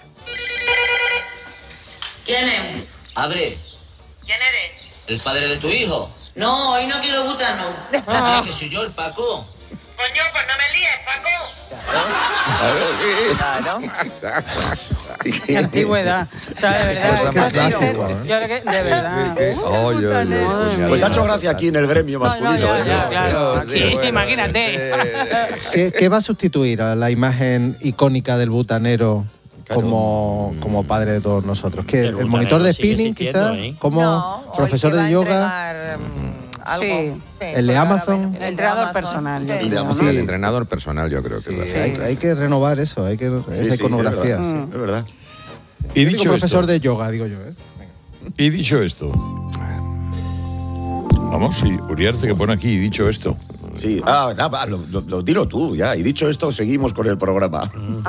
¿Quién es? Abre, ¿Quién eres? el padre de tu hijo. No, hoy no quiero butano. Ah, que soy yo, el Paco. Coño, pues no me líes, Paco. Claro. Qué antigüedad. O sea, de verdad. Cosa más estos chistes, clásico, ¿eh? yo creo que, de verdad. Oye, oye, Madre oye, Pues ha hecho oye. gracia aquí en el gremio No, masculino. no, ya, ¿eh? ya, claro. Sí, Aquí, bueno, imagínate. ¿Qué, qué va a sustituir a la imagen icónica del butanero como, como padre de todos nosotros? ¿Qué, El ¿El, butanero monitor de sigue spinning, existiendo, quizás? ¿eh? ¿Como No, o profesor el que de va a yoga? entregar, mm, algo. Sí. Sí, ¿El de porque ahora Amazon? ven- El entrenador personal, yo Sí. creo, ¿no? Sí, el entrenador personal yo creo que Sí, va a ser. hay, hay que renovar eso, hay que esa Sí, sí, iconografía. Es sí. verdad, es verdad. Y Yo digo dicho profesor esto, de yoga, digo yo, ¿eh? y dicho esto, vamos, sí, Uriarte que pone aquí, y dicho esto. Sí, ah, ah, va, lo, lo, lo dilo tú, ya. Y dicho esto, seguimos con el programa.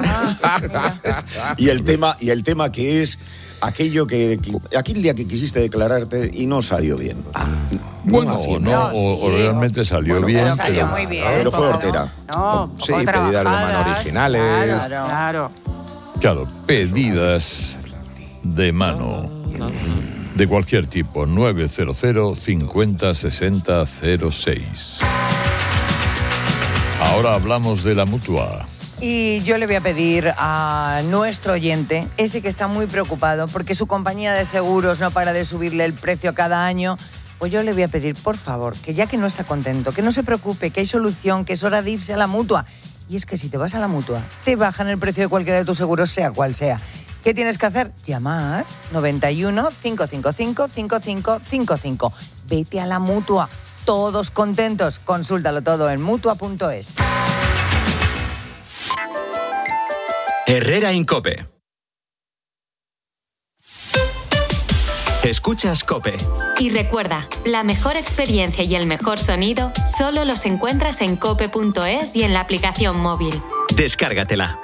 y el tema, y el tema que es aquello que, que aquel día que quisiste declararte y no salió bien. Bueno, o no, o, o realmente salió Bueno, bien. salió pero, muy bien. Pero fue hortera. No, Sí, pedidas de mano originales. Claro. Claro. Claro, pedidas de mano de cualquier tipo. nueve cero cero cincuenta sesenta cero seis. Ahora hablamos de la Mutua. Y yo le voy a pedir a nuestro oyente, ese que está muy preocupado porque su compañía de seguros no para de subirle el precio cada año, pues yo le voy a pedir, por favor, que ya que no está contento, que no se preocupe, que hay solución, que es hora de irse a la Mutua. Y es que si te vas a la Mutua, te bajan el precio de cualquiera de tus seguros, sea cual sea. ¿Qué tienes que hacer? Llamar noventa y uno, cinco cinco cinco, cinco cinco cinco cinco. Vete a la Mutua. Todos contentos. Consúltalo todo en mutua punto es. Herrera Incope. Escuchas COPE. Y recuerda, la mejor experiencia y el mejor sonido solo los encuentras en cope punto es y en la aplicación móvil. Descárgatela.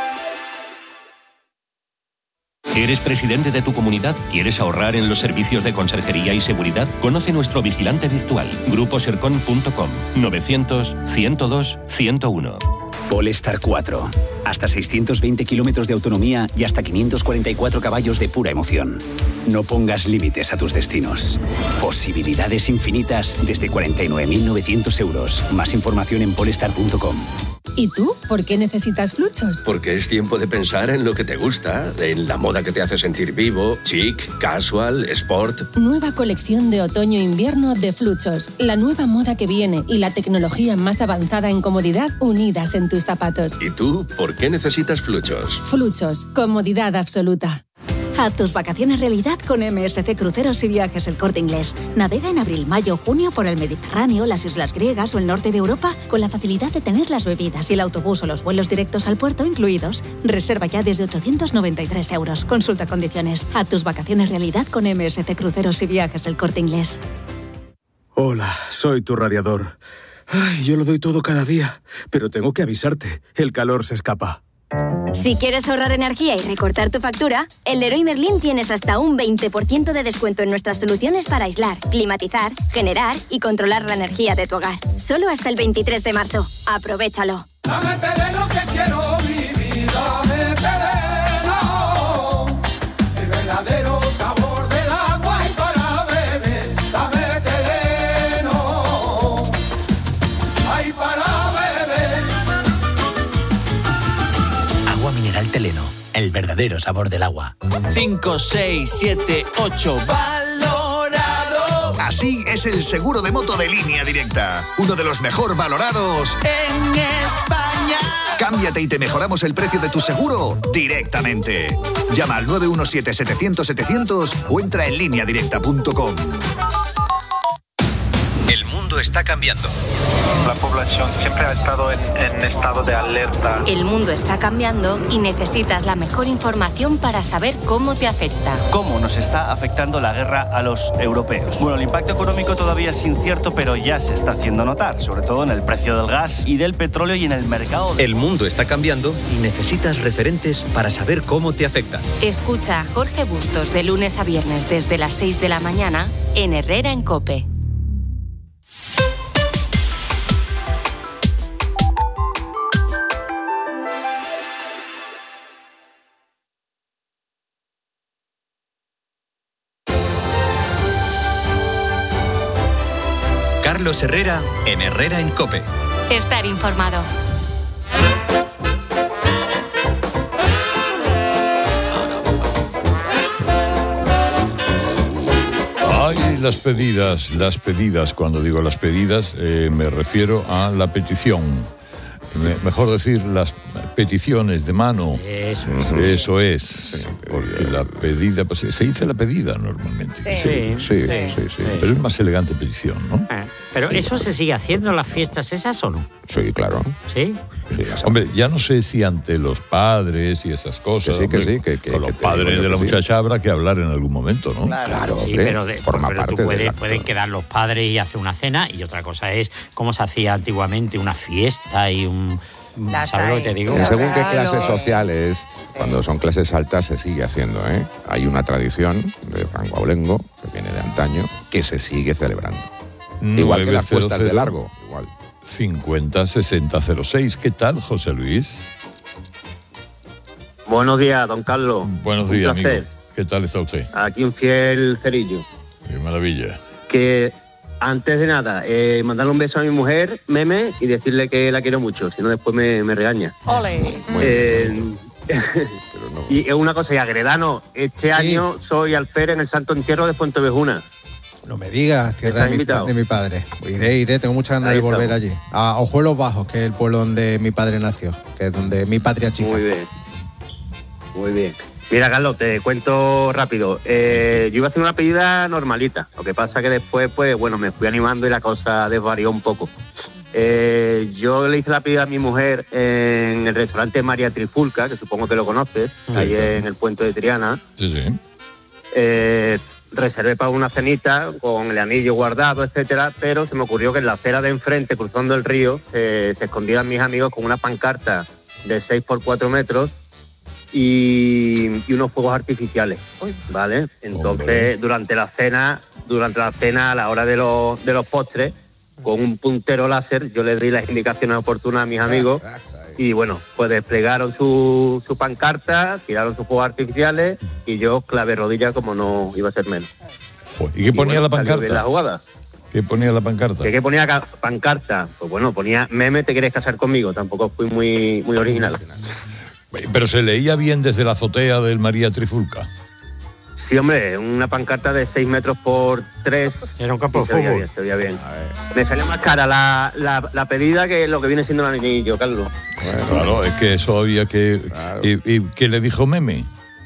¿Eres presidente de tu comunidad? ¿Quieres ahorrar en los servicios de conserjería y seguridad? Conoce nuestro vigilante virtual, grupo sercon punto com, novecientos, ciento dos, ciento uno. Polestar cuatro. Hasta seiscientos veinte kilómetros de autonomía y hasta quinientos cuarenta y cuatro caballos de pura emoción. No pongas límites a tus destinos. Posibilidades infinitas desde cuarenta y nueve mil novecientos euros. Más información en polestar punto com. ¿Y tú? ¿Por qué necesitas Fluchos? Porque es tiempo de pensar en lo que te gusta, en la moda que te hace sentir vivo, chic, casual, sport. Nueva colección de otoño-invierno de Fluchos. La nueva moda que viene y la tecnología más avanzada en comodidad unidas en tus zapatos. ¿Y tú? ¿Por qué necesitas Fluchos? Fluchos. Comodidad absoluta. Haz tus vacaciones realidad con M S C Cruceros y Viajes El Corte Inglés. Navega en abril, mayo, junio por el Mediterráneo, las islas griegas o el norte de Europa con la facilidad de tener las bebidas y el autobús o los vuelos directos al puerto incluidos. Reserva ya desde ochocientos noventa y tres euros. Consulta condiciones. Haz tus vacaciones realidad con M S C Cruceros y Viajes El Corte Inglés. Hola, soy tu radiador. Ay, yo lo doy todo cada día, pero tengo que avisarte, el calor se escapa. Si quieres ahorrar energía y recortar tu factura, en Leroy Merlin tienes hasta un veinte por ciento de descuento en nuestras soluciones para aislar, climatizar, generar y controlar la energía de tu hogar. Solo hasta el veintitrés de marzo. Aprovéchalo. Dame Teleno que quiero vivir, dame Teleno, el verdadero sabor del agua y para beber, dame Teleno, ay para beber. Agua mineral Teleno, el verdadero sabor del agua. cinco, seis, siete, ocho. ¡Valorado! Así es el seguro de moto de Línea Directa. Uno de los mejor valorados en España. Cámbiate y te mejoramos el precio de tu seguro directamente. Llama al nueve uno siete, setecientos, setecientos o entra en línea directa punto com. El mundo está cambiando. La población siempre ha estado en, en estado de alerta. El mundo está cambiando y necesitas la mejor información para saber cómo te afecta. ¿Cómo nos está afectando la guerra a los europeos? Bueno, el impacto económico todavía es incierto, pero ya se está haciendo notar, sobre todo en el precio del gas y del petróleo y en el mercado. De... El mundo está cambiando y necesitas referentes para saber cómo te afecta. Escucha a Jorge Bustos de lunes a viernes desde las seis de la mañana en Herrera en COPE. Carlos Herrera en Herrera en COPE. Estar informado. Ay, las pedidas, las pedidas, cuando digo las pedidas, eh, me refiero a la petición. Me, mejor decir, las peticiones de mano. Eso es. Eso es. Porque la pedida, pues, se dice la pedida normalmente. Sí, sí, sí, sí, sí. Pero es más elegante petición, ¿no? Pero sí, eso claro. se sigue haciendo en las fiestas esas o no? Sí, claro. ¿Sí? Sí, hombre, ya no sé si ante los padres y esas cosas. Que sí, que hombre, sí, que- que- con los que te padres digo de yo la que sí. muchacha habrá que hablar en algún momento, ¿no? Claro, Sí, hombre, pero, de, forma pero parte tú puedes, del acto. pueden quedar los padres y hacer una cena, y otra cosa es cómo se hacía antiguamente una fiesta y un... Las ¿Sabes lo que te hay. digo? En según qué Regalos. clases sociales, cuando son clases altas se sigue haciendo, ¿eh? Hay una tradición de Franco Aulengo, que viene de antaño, que se sigue celebrando. Igual que las puestas de largo. Igual. cincuenta sesenta cero seis. ¿Qué tal, José Luis? Buenos días, don Carlos. Buenos Un días, placer. amigo. ¿Qué tal está usted? Aquí un fiel cerillo. Qué maravilla. Que antes de nada, eh, mandarle un beso a mi mujer, Meme, y decirle que la quiero mucho, si no después me, me regaña. Ole. Eh, y es una cosa, y Agredano, este año soy alférez en el Santo Entierro de Fuentevejuna. No me digas, tierra de mi, de mi padre. Iré, iré, tengo muchas ganas Ahí de volver estamos. allí. A Ojuelos Bajos, que es el pueblo donde mi padre nació, que es donde mi patria chica. Muy bien. Muy bien. Mira, Carlos, te cuento rápido. Eh, yo iba a hacer una pedida normalita. Lo que pasa que después, pues, bueno, me fui animando y la cosa desvarió un poco. Eh, yo le hice la pedida a mi mujer en el restaurante María Trifulca, que supongo que lo conoces, Sí, ahí claro. en el puente de Triana. Sí, sí. Eh, reservé para una cenita con el anillo guardado, etcétera, pero se me ocurrió que en la acera de enfrente, cruzando el río, eh, se escondían mis amigos con una pancarta de seis por cuatro metros y, y unos fuegos artificiales, ¿vale? Entonces, Hombre. durante la cena, durante la cena, a la hora de los, de los postres, con un puntero láser, yo les di las indicaciones oportunas a mis amigos y, bueno, pues desplegaron su, su pancarta, tiraron sus fuegos artificiales y yo clavé rodilla como no iba a ser menos. ¿Y qué ponía bueno, la salió bien la pancarta? jugada. ¿Qué ponía la pancarta? ¿Qué, qué ponía ca- pancarta? Pues bueno, ponía Meme, ¿te quieres casar conmigo? Tampoco fui muy, muy original. Pero se leía bien desde la azotea del María Trifulca. Sí, hombre, una pancarta de seis metros por tres. Era un campo de se veía fútbol. bien, se veía bien. Me salió más cara la, la, la pedida que lo que viene siendo el anillo, Carlos. Claro, es que eso había que... ¿Y, y qué le dijo Meme?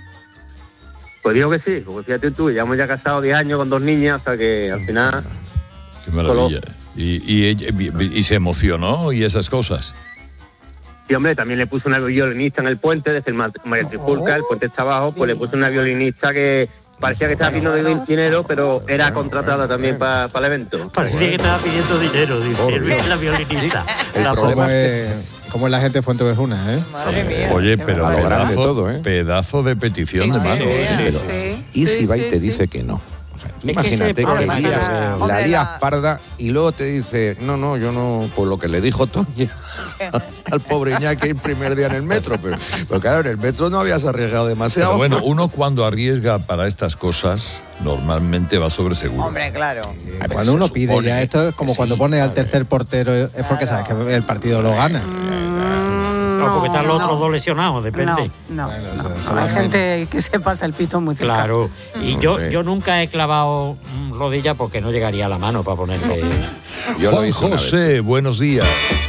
Pues digo que sí, porque fíjate tú, llevamos ya casados diez años con dos niñas, o sea que al final... Qué maravilla. Y, y, ella- y- y se emocionó y esas cosas. Sí, hombre, también le puse una violinista en el puente, desde el Ma- María Trifulca, el puente está abajo, pues le puse una violinista que parecía que estaba pidiendo di- dinero, pero era contratada también para el evento. Parecía que estaba pidiendo dinero, dice el- la violinista. El La problema pobre. es como es la gente de Fuentevejuna, ¿eh? Madre mía. Oye, pero A lo grande pedazo, todo, ¿eh? pedazo de petición de mano. ¿eh? Pero, sí. ¿y si Sí, va y sí, te sí. dice que no? O sea, tú Es que ese imagínate que, problema lías- que veo. la Hombre, lías la- parda y luego te dice, no, no, yo no, por lo que le dijo Toñi al pobre Iñaki el primer día en el metro. Pero, pero claro, en el metro no habías arriesgado demasiado. Pero bueno, uno cuando arriesga para estas cosas, normalmente va sobre seguro. Hombre, claro. A ver, Cuando se uno pide supone ya esto es como que cuando sí, pone al madre. tercer portero, es porque sabes que el partido lo gana. No, porque están los no. otros dos lesionados, depende. No, no, Bueno, no. eso- eso Hay lo gente que se pasa el pito muy cerca. Claro. Y yo, sí. yo nunca he clavado mm, rodilla porque no llegaría a la mano para ponerle. Yo lo Juan hice una vez. José, buenos días.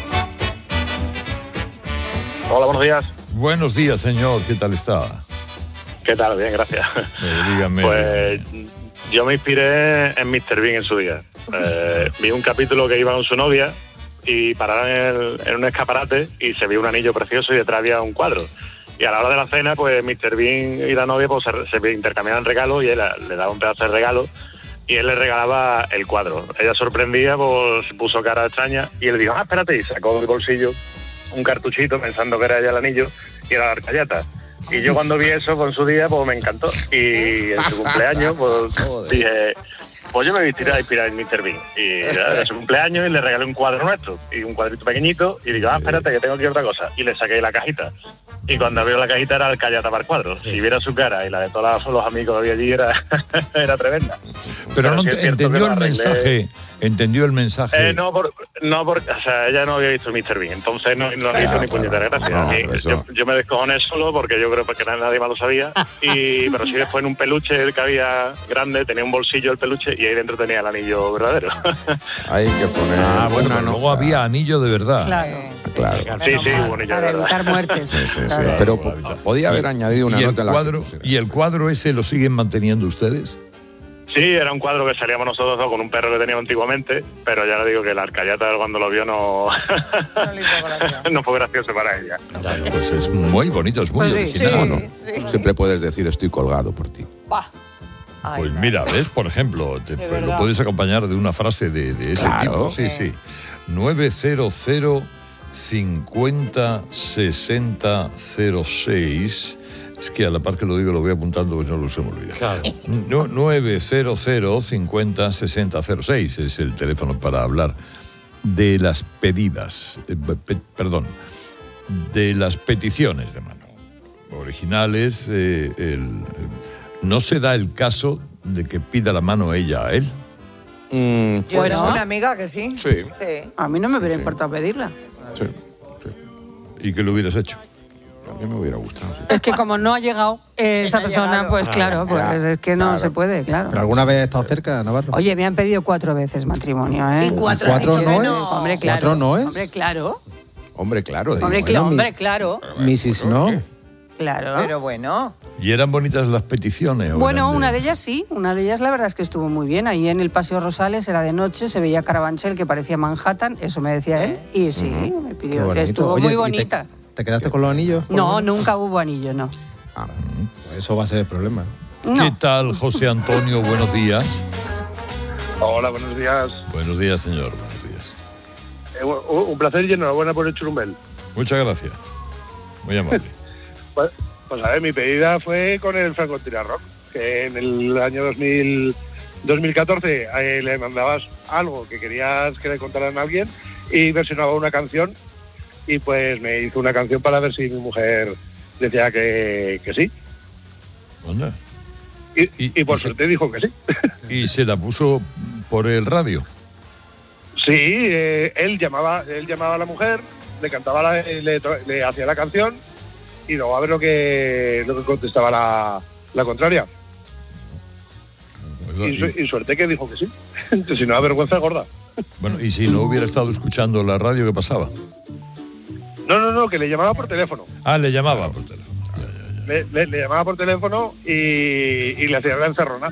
Hola, buenos días. Buenos días, señor. ¿Qué tal está? ¿Qué tal? Bien, gracias. Eh, dígame. Pues yo me inspiré en míster Bean en su día. Eh, vi un capítulo que iba con su novia y pararon en, el- en un escaparate y se vio un anillo precioso y detrás había un cuadro. Y a la hora de la cena, pues míster Bean y la novia pues, se, se intercambiaban regalos y él le daba un pedazo de regalo y él le regalaba el cuadro. Ella sorprendida, pues puso cara extraña y él dijo, ah, espérate, y sacó del bolsillo un cartuchito pensando que era ya el anillo y era la arcallata. Y yo cuando vi eso con su día, pues me encantó. Y en su cumpleaños, pues dije, pues yo me voy a inspirar, a inspirar en míster Bean. Y ya, en su cumpleaños y le regalé un cuadro nuestro, y un cuadrito pequeñito, y digo, ah, espérate, que tengo aquí otra cosa. Y le saqué la cajita. Y cuando abrió la cajita era el Callata para el cuadro. Si viera su cara y la de todos los amigos que había allí, era, era tremenda. Pero no sí es te- cierto que entendió lo el arreglé. mensaje. Entendió el mensaje. Eh, no, por, no por, o sea, ella no había visto míster Bean, entonces no, no le hizo ni puñetera gracia. no, Y eso. yo, yo me descojoné solo porque yo creo que nadie más lo sabía. Y, pero sí después en un peluche que había grande, tenía un bolsillo el peluche y ahí dentro tenía el anillo verdadero. Hay que poner Ah, bueno, buena pero luego nota. había anillo de verdad. Claro. Claro. Sí, sí, hubo anillo de Para verdad. evitar muertes. Sí, sí, sí. Claro. Pero po- podía haber añadido una ¿Y el, nota en la cuadro, ¿Y el cuadro ese lo siguen manteniendo ustedes? Sí, era un cuadro que salíamos nosotros dos con un perro que teníamos antiguamente, pero ya le digo que la arcallata cuando lo vio no, no fue gracioso para ella. Pues es muy bonito, es muy Pues sí, original. Sí, ¿no? Siempre puedes decir estoy colgado por ti. Bah. Pues mira, ¿ves? Por ejemplo, te- De pues lo verdad. puedes acompañar de una frase de, de ese Claro. tipo. Sí, sí. nueve cero cero cincuenta sesenta cero seis. Es que a la par que lo digo lo voy apuntando, pues no lo se me olvida. Claro. No, nueve cero cero cincuenta sesenta cero seis es el teléfono para hablar de las pedidas, eh, pe, perdón, de las peticiones de mano. Originales, eh, el, no se da el caso de que pida la mano ella a él. Mm, Yo bueno. tengo una amiga que sí. Sí. sí. A mí no me hubiera sí. importado pedirla. Sí, sí. ¿Y qué lo hubieras hecho? A mí me hubiera gustado. Sí. Es que como no ha llegado eh, esa no ha persona, llegado. pues claro, pues Claro, es que no claro. se puede, claro. ¿Pero alguna vez has estado cerca, Navarro? Oye, me han pedido cuatro veces matrimonio, ¿eh? ¿Y cuatro, ¿Cuatro has dicho no que es? no? Hombre, claro. ¿Cuatro no es? Hombre, claro. Hombre, claro. Hombre, digo, cla- bueno, mi- hombre, claro. missus No. Claro. Pero bueno. ¿Y eran bonitas las peticiones? ¿o Bueno, eran de- una de ellas sí, una de ellas la verdad es que estuvo muy bien. Ahí en el Paseo Rosales era de noche, se veía Carabanchel que parecía Manhattan, eso me decía él, y sí, me Qué pidió, bonito. estuvo Oye, muy ¿y te- bonita. ¿Te quedaste con los anillos? por No, lo menos? nunca hubo anillo, no. Ah, Pues eso va a ser el problema. ¿Qué No. tal, José Antonio? Buenos días. Hola, buenos días. Buenos días, señor. Buenos días. Eh, un un placer y enhorabuena por el churumbel. Muchas gracias. Muy amable. Pues, pues a ver, mi pedida fue con el Franco Rock, que en el año dos mil, dos mil catorce eh, le mandabas algo que querías que le contaran a alguien y versionaba una canción y pues me hizo una canción para ver si mi mujer decía que, que sí. Anda. Y, Y- y por y se- suerte dijo que sí. ¿Y se la puso por el radio? Sí, eh, él llamaba él llamaba a la mujer, le cantaba, la, le, le hacía la canción y luego a ver lo que lo que contestaba la, la contraria. Y, su- y suerte que dijo que sí. Si no, vergüenza gorda. Bueno, y si no hubiera estado escuchando la radio, ¿qué pasaba? No, no, no, que le llamaba por teléfono. Ah, le llamaba por teléfono. Le, le- le llamaba por teléfono y, y le hacía la encerrona.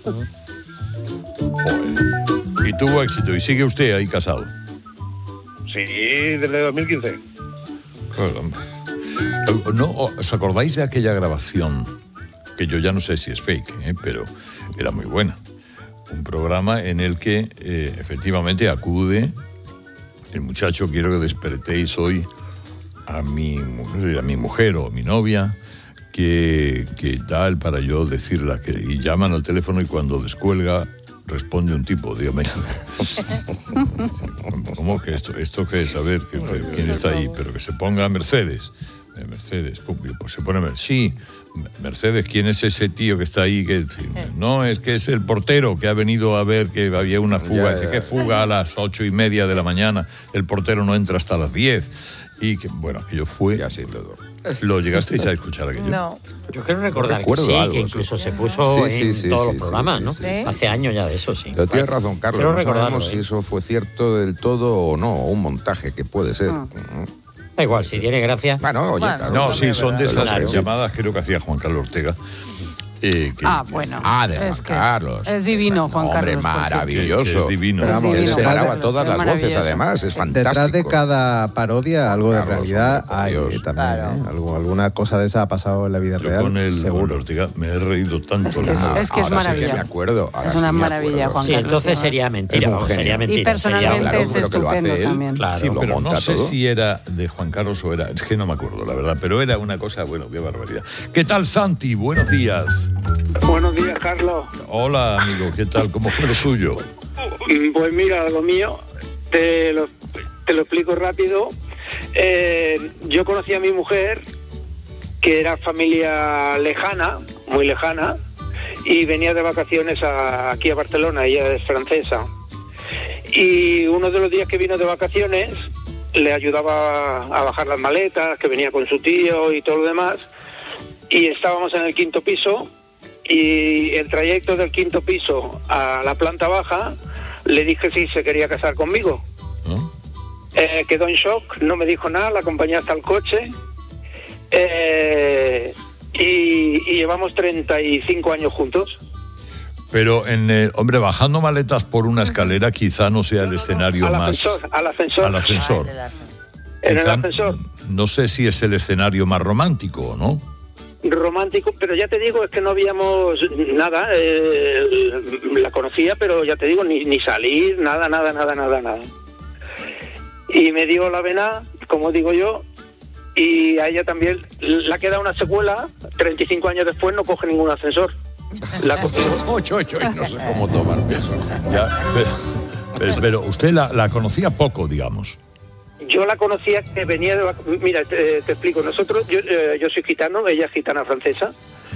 Y tuvo éxito. ¿Y sigue usted ahí casado? Sí, desde dos mil quince. Claro, hombre. ¿No os acordáis de aquella grabación? Que yo ya no sé si es fake, ¿eh? Pero era muy buena. Un programa en el que eh, efectivamente acude el muchacho, quiero que despertéis hoy a mi, mu- a mi mujer o a mi novia, que, que tal para yo decirla, que, y llaman al teléfono y cuando descuelga responde un tipo, dígame. ¿Cómo que esto? ¿Esto qué es? A ver, ¿qué- qué- ¿quién está ahí? Pero que se ponga Mercedes. Eh, Mercedes, pum, pues se pone Mercedes. Sí, Mercedes, ¿quién es ese tío que está ahí? Que, no, es que es el portero que ha venido a ver que había una fuga. Ya, Dice, ya, ¿qué ya. fuga a las ocho y media de la mañana? El portero no entra hasta las diez. Y que, bueno, aquello fue... Y así todo. ¿Lo llegasteis a escuchar aquello? No. Yo quiero recordar que Recuerdo sí, algo, que sí. incluso se puso Sí, sí, en sí, todos sí, los programas, sí, ¿no? sí, sí. Hace años ya de eso, sí. Pero tienes razón, Carlos. Quiero No recordarlo, sabemos si ¿eh? eso fue cierto del todo o no, o un montaje que puede ser. Ah. Da igual, si tiene gracia. Bueno, oye, Bueno, claro. No, también sí, es son de verdad. esas Claro. llamadas, creo que hacía Juan Carlos Ortega. eh, que- Ah, que- bueno. Ah, de Juan Es que es- Carlos. es divino, Juan Hombre, Carlos, por cierto. maravilloso. Que es divino. Pero vamos, Sí, Él divino, se Juan graba Carlos, todas es las voces, maravilloso. además, es fantástico. Detrás de cada parodia algo de Carlos, realidad hombre, por hay Dios. eh, también. Claro. ¿eh? Algo, alguna cosa de esa ha pasado en la vida Yo real. con el seguro. con Ortega me he reído tanto. Es que es- la- es que es ahora sí maravilla. que me acuerdo. Ahora Es sí una me maravilla, acuerdo. Juan Sí, Carlos. entonces sí, sería mentira, Es un vamos, sería genio. mentira. Y personalmente claro, es pero que lo hace estupendo él. también. Claro, Sí, lo pero monta no sé todo. si era de Juan Carlos o era, es que no me acuerdo la verdad, pero era una cosa, bueno, qué barbaridad. ¿Qué tal, Santi? Buenos días. Buenos días, Carlos. Hola, amigo, ¿qué tal? ¿Cómo fue lo suyo? Pues mira, lo mío, te lo, te lo explico rápido. Eh, yo conocí a mi mujer, que era familia lejana, muy lejana, y venía de vacaciones a- aquí a Barcelona, ella es francesa. Y uno de los días que vino de vacaciones, le ayudaba a bajar las maletas, que venía con su tío y todo lo demás, y estábamos en el quinto piso, y el trayecto del quinto piso a la planta baja, le dije si se quería casar conmigo. Eh, quedó en shock, no me dijo nada, la acompañé hasta el coche, eh, y, y llevamos treinta y cinco años juntos. Pero, en, eh, hombre, bajando maletas por una escalera quizá no sea el escenario al más... ascensor, al ascensor. Al ascensor. En el Quizá, ascensor. no sé si es el escenario más romántico, ¿no? Romántico, pero ya te digo, es que no habíamos nada, eh, la conocía, pero ya te digo, ni, ni salir, nada, nada, nada, nada, nada. Y me dio la vena, como digo yo, y a ella también le ha quedado una secuela treinta y cinco años después no coge ningún ascensor. La co- Ocho, ocho, y no sé cómo tomar eso. Ya, pero, pero- pero usted la, la conocía poco, digamos. Yo la conocía que venía de... vac- Mira, te, te explico. Nosotros, yo, eh, yo soy gitano, ella es gitana francesa,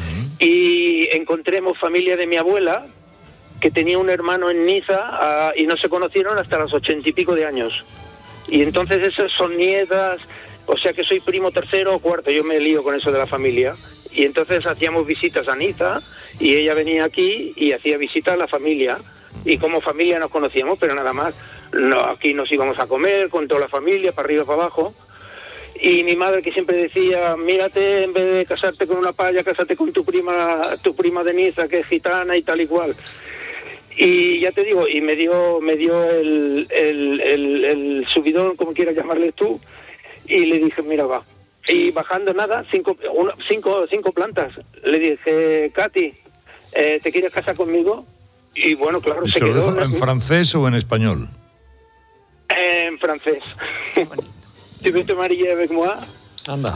y encontremos familia de mi abuela que tenía un hermano en Niza ah, y no se conocieron hasta los ochenta y pico de años. Y entonces esas son nietas, o sea que soy primo tercero o cuarto, yo me lío con eso de la familia. Y entonces hacíamos visitas a Niza y ella venía aquí y hacía visitas a la familia. Y como familia nos conocíamos, pero nada más. No, aquí nos íbamos a comer con toda la familia, para arriba, para abajo. Y mi madre que siempre decía, mírate, en vez de casarte con una paya, cásate con tu prima, tu prima de Niza, que es gitana y tal y cual. Y ya te digo, y me dio me dio el, el, el, el subidón, como quieras llamarle tú, y le dije, mira, va. Y bajando nada, cinco, una, cinco, cinco plantas, le dije, Katy, eh, ¿te quieres casar conmigo? Y bueno, claro, ¿Y se se lo quedó dijo en francés o en español? en francés. ¿Tu veux te marier avec moi? Anda.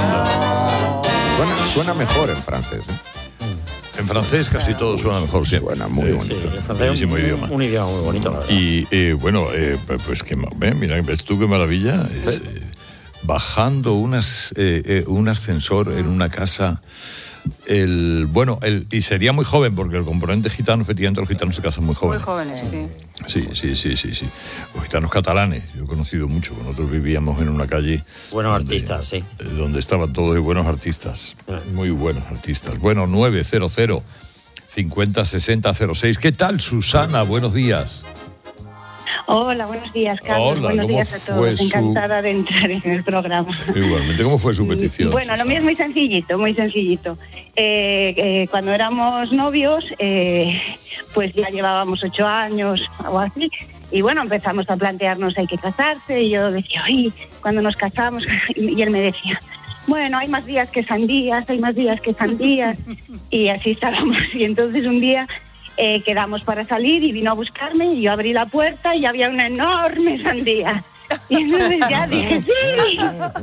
Suena, suena mejor en francés. ¿eh? En francés casi todo suena mejor siempre. Suena muy bonito. Sí, el francés es Bellísimo un, idioma. un idioma muy bonito, la verdad. Y eh, bueno, eh, pues que eh, mira, ves tú qué maravilla. Es, eh, bajando unas, eh, eh, un ascensor en una casa. El, bueno, el, y sería muy joven, porque el componente gitano, efectivamente, los gitanos se casan muy Muy jóvenes. jóvenes, sí. Sí, sí, sí, sí, sí. Los gitanos catalanes, yo he conocido mucho. Nosotros vivíamos en una calle. Buenos donde- artistas, sí. eh, Donde estaban todos de buenos artistas. Muy buenos artistas. Bueno, nueve cero cero cincuenta sesenta cero seis. ¿Qué tal, Susana? Buenos días. Hola, buenos días, Carlos. Hola, buenos ¿cómo días a fue todos. su- Encantada de entrar en el programa. Igualmente, ¿cómo fue su petición? Bueno, lo mío es muy sencillito, muy sencillito. Eh, eh, cuando éramos novios, eh, pues ya llevábamos ocho años o así, y bueno, empezamos a plantearnos hay que casarse, y yo decía, oye, cuando nos casamos, y él me decía, bueno, hay más días que sandías, hay más días que sandías, y así estábamos. Y entonces un día eh, quedamos para salir y vino a buscarme, y yo abrí la puerta y había una enorme sandía. Y entonces ya dije, sí.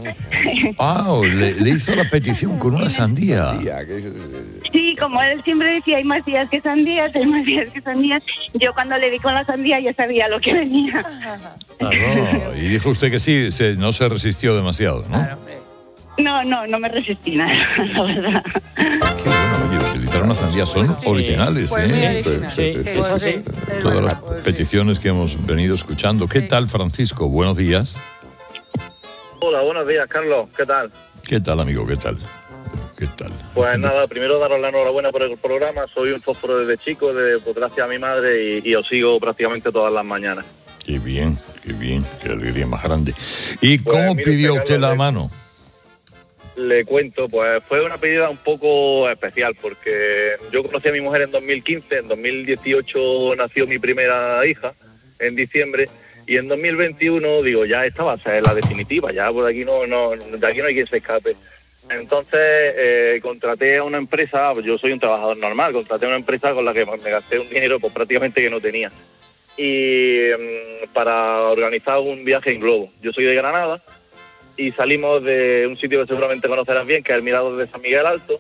Ah, le, le hizo la petición con una sandía. Sí, como él siempre decía, hay más días que sandías, hay más días que sandías. Yo cuando le di con la sandía ya sabía lo que venía. Claro. Y dijo usted que sí, se- no se resistió demasiado, ¿no? No, no, no me resistí nada, la verdad. Oye, utilizar una sandía son originales, Pues ¿eh? muy original. Sí, Sí, sí, pues sí, sí. sí. Es Todas las verdad. peticiones que hemos venido escuchando. ¿Qué tal, Francisco? Buenos días. Hola, buenos días, Carlos. ¿Qué tal? ¿Qué tal, amigo? ¿Qué tal? ¿Qué tal? Pues nada, primero daros la enhorabuena por el programa. Soy un fósforo desde chico, de, pues, gracias a mi madre, y, y os sigo prácticamente todas las mañanas. Qué bien, qué bien, qué alegría más grande. ¿Y Pues, cómo mire pidió usted, usted la Carlos, mano? Le cuento, pues fue una pedida un poco especial, porque yo conocí a mi mujer en dos mil quince, en dos mil dieciocho nació mi primera hija, en diciembre, y en dos mil veintiuno, digo, ya esta va a ser la definitiva, ya por aquí no, no, de aquí no hay quien se escape. Entonces eh, contraté a una empresa, yo soy un trabajador normal, contraté a una empresa con la que me gasté un dinero pues prácticamente que no tenía, y mm, para organizar un viaje en globo. Yo soy de Granada, y salimos de un sitio que seguramente conocerás bien, que es el Mirador de San Miguel Alto,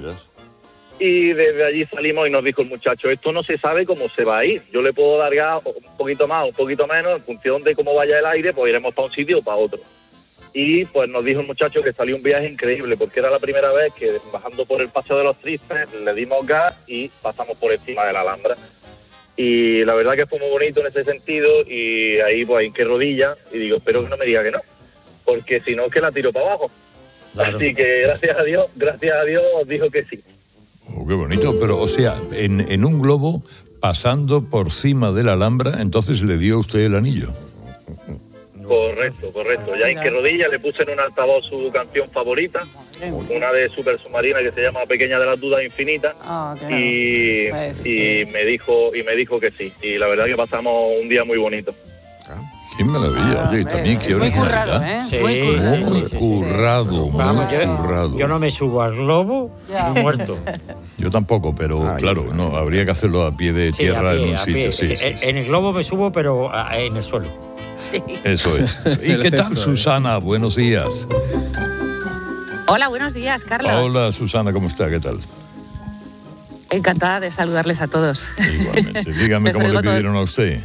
y desde allí salimos y nos dijo el muchacho, esto no se sabe cómo se va a ir, yo le puedo dar gas un poquito más, un poquito menos, en función de cómo vaya el aire, pues iremos para un sitio o para otro. Y pues nos dijo el muchacho que salió un viaje increíble, porque era la primera vez que bajando por el Paseo de los Tristes le dimos gas y pasamos por encima de la Alhambra. Y la verdad que fue muy bonito en ese sentido, y ahí pues hinqué rodillas y digo, espero que no me diga que no, porque si no es que la tiro para abajo. Claro. Así que gracias a Dios, gracias a Dios dijo que sí. Oh, qué bonito, pero o sea, en, en un globo pasando por cima de la Alhambra, entonces le dio usted el anillo. Correcto, correcto. Ya hinqué rodillas, le puse en un altavoz su canción favorita, una de Super Submarina que se llama Pequeña de las Dudas Infinitas, Ah, claro. y, y me dijo y me dijo que sí. Y la verdad que pasamos un día muy bonito. Qué maravilla, oye, y también qué Muy originalidad. currado, ¿eh? Sí, Muy currado. sí, sí, sí, sí. Currado, muy Vamos, yo, currado. yo no me subo al globo Ya. ni muerto. Yo tampoco, pero claro, no, habría que hacerlo a pie de Sí, tierra a pie, en un a sitio. pie. Sí, sí, En- sí. En el globo me subo, pero ah, en el suelo. Eso es. ¿Y qué tal, Susana? Buenos días. Hola, buenos días, Carlos. Hola, Susana, ¿cómo está? ¿Qué tal? Encantada de saludarles a todos. Igualmente. Dígame cómo le pidieron a usted.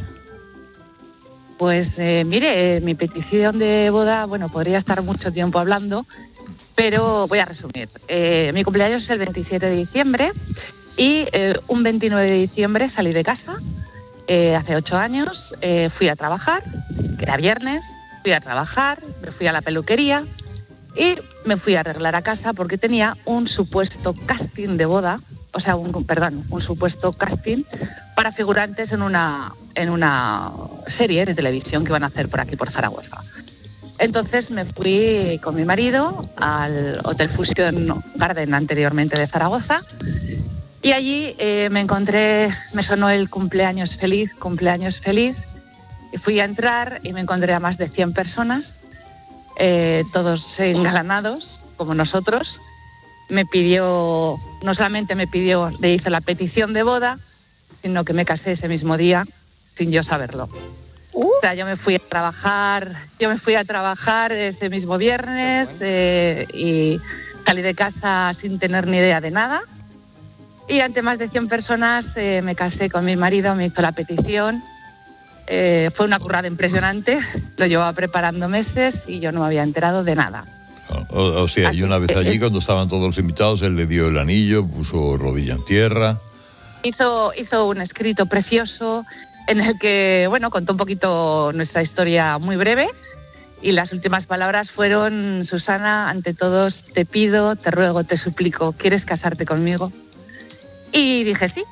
Pues eh, mire, eh, mi petición de boda, bueno, podría estar mucho tiempo hablando, pero voy a resumir. Eh, mi cumpleaños es el veintisiete de diciembre y eh, un veintinueve de diciembre salí de casa. Eh, hace ocho años eh, fui a trabajar, que era viernes, fui a trabajar, me fui a la peluquería y me fui a arreglar a casa porque tenía un supuesto casting de boda, o sea, un, perdón, un supuesto casting para figurantes en una, en una serie de televisión que iban a hacer por aquí, por Zaragoza. Entonces me fui con mi marido al Hotel Fusion Garden anteriormente de Zaragoza y allí eh, me encontré, me sonó el cumpleaños feliz, cumpleaños feliz, y fui a entrar y me encontré a más de cien personas, eh, todos engalanados, como nosotros. Me pidió, no solamente me pidió, le hice la petición de boda, sino que me casé ese mismo día sin yo saberlo. Uh. O sea, yo me fui a trabajar, yo me fui a trabajar ese mismo viernes eh, y salí de casa sin tener ni idea de nada. Y ante más de cien personas eh, me casé con mi marido, me hizo la petición. Eh, fue una currada impresionante, lo llevaba preparando meses y yo no me había enterado de nada. O, o sea, y una vez allí, cuando estaban todos los invitados, él le dio el anillo, puso rodilla en tierra. Hizo, hizo un escrito precioso en el que, bueno, contó un poquito nuestra historia muy breve y las últimas palabras fueron: Susana, ante todos te pido, te ruego, te suplico, ¿quieres casarte conmigo? Y dije sí.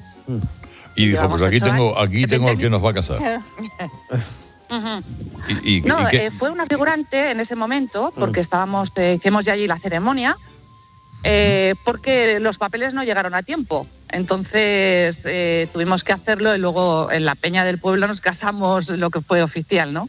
Y dijo, pues aquí tengo, aquí tengo al que nos va a casar. Uh-huh. ¿Y, y, no, y qué? Eh, fue una figurante en ese momento, porque estábamos, eh, hicimos ya allí la ceremonia, eh, porque los papeles no llegaron a tiempo. Entonces eh, tuvimos que hacerlo y luego en la peña del pueblo nos casamos, lo que fue oficial, ¿no?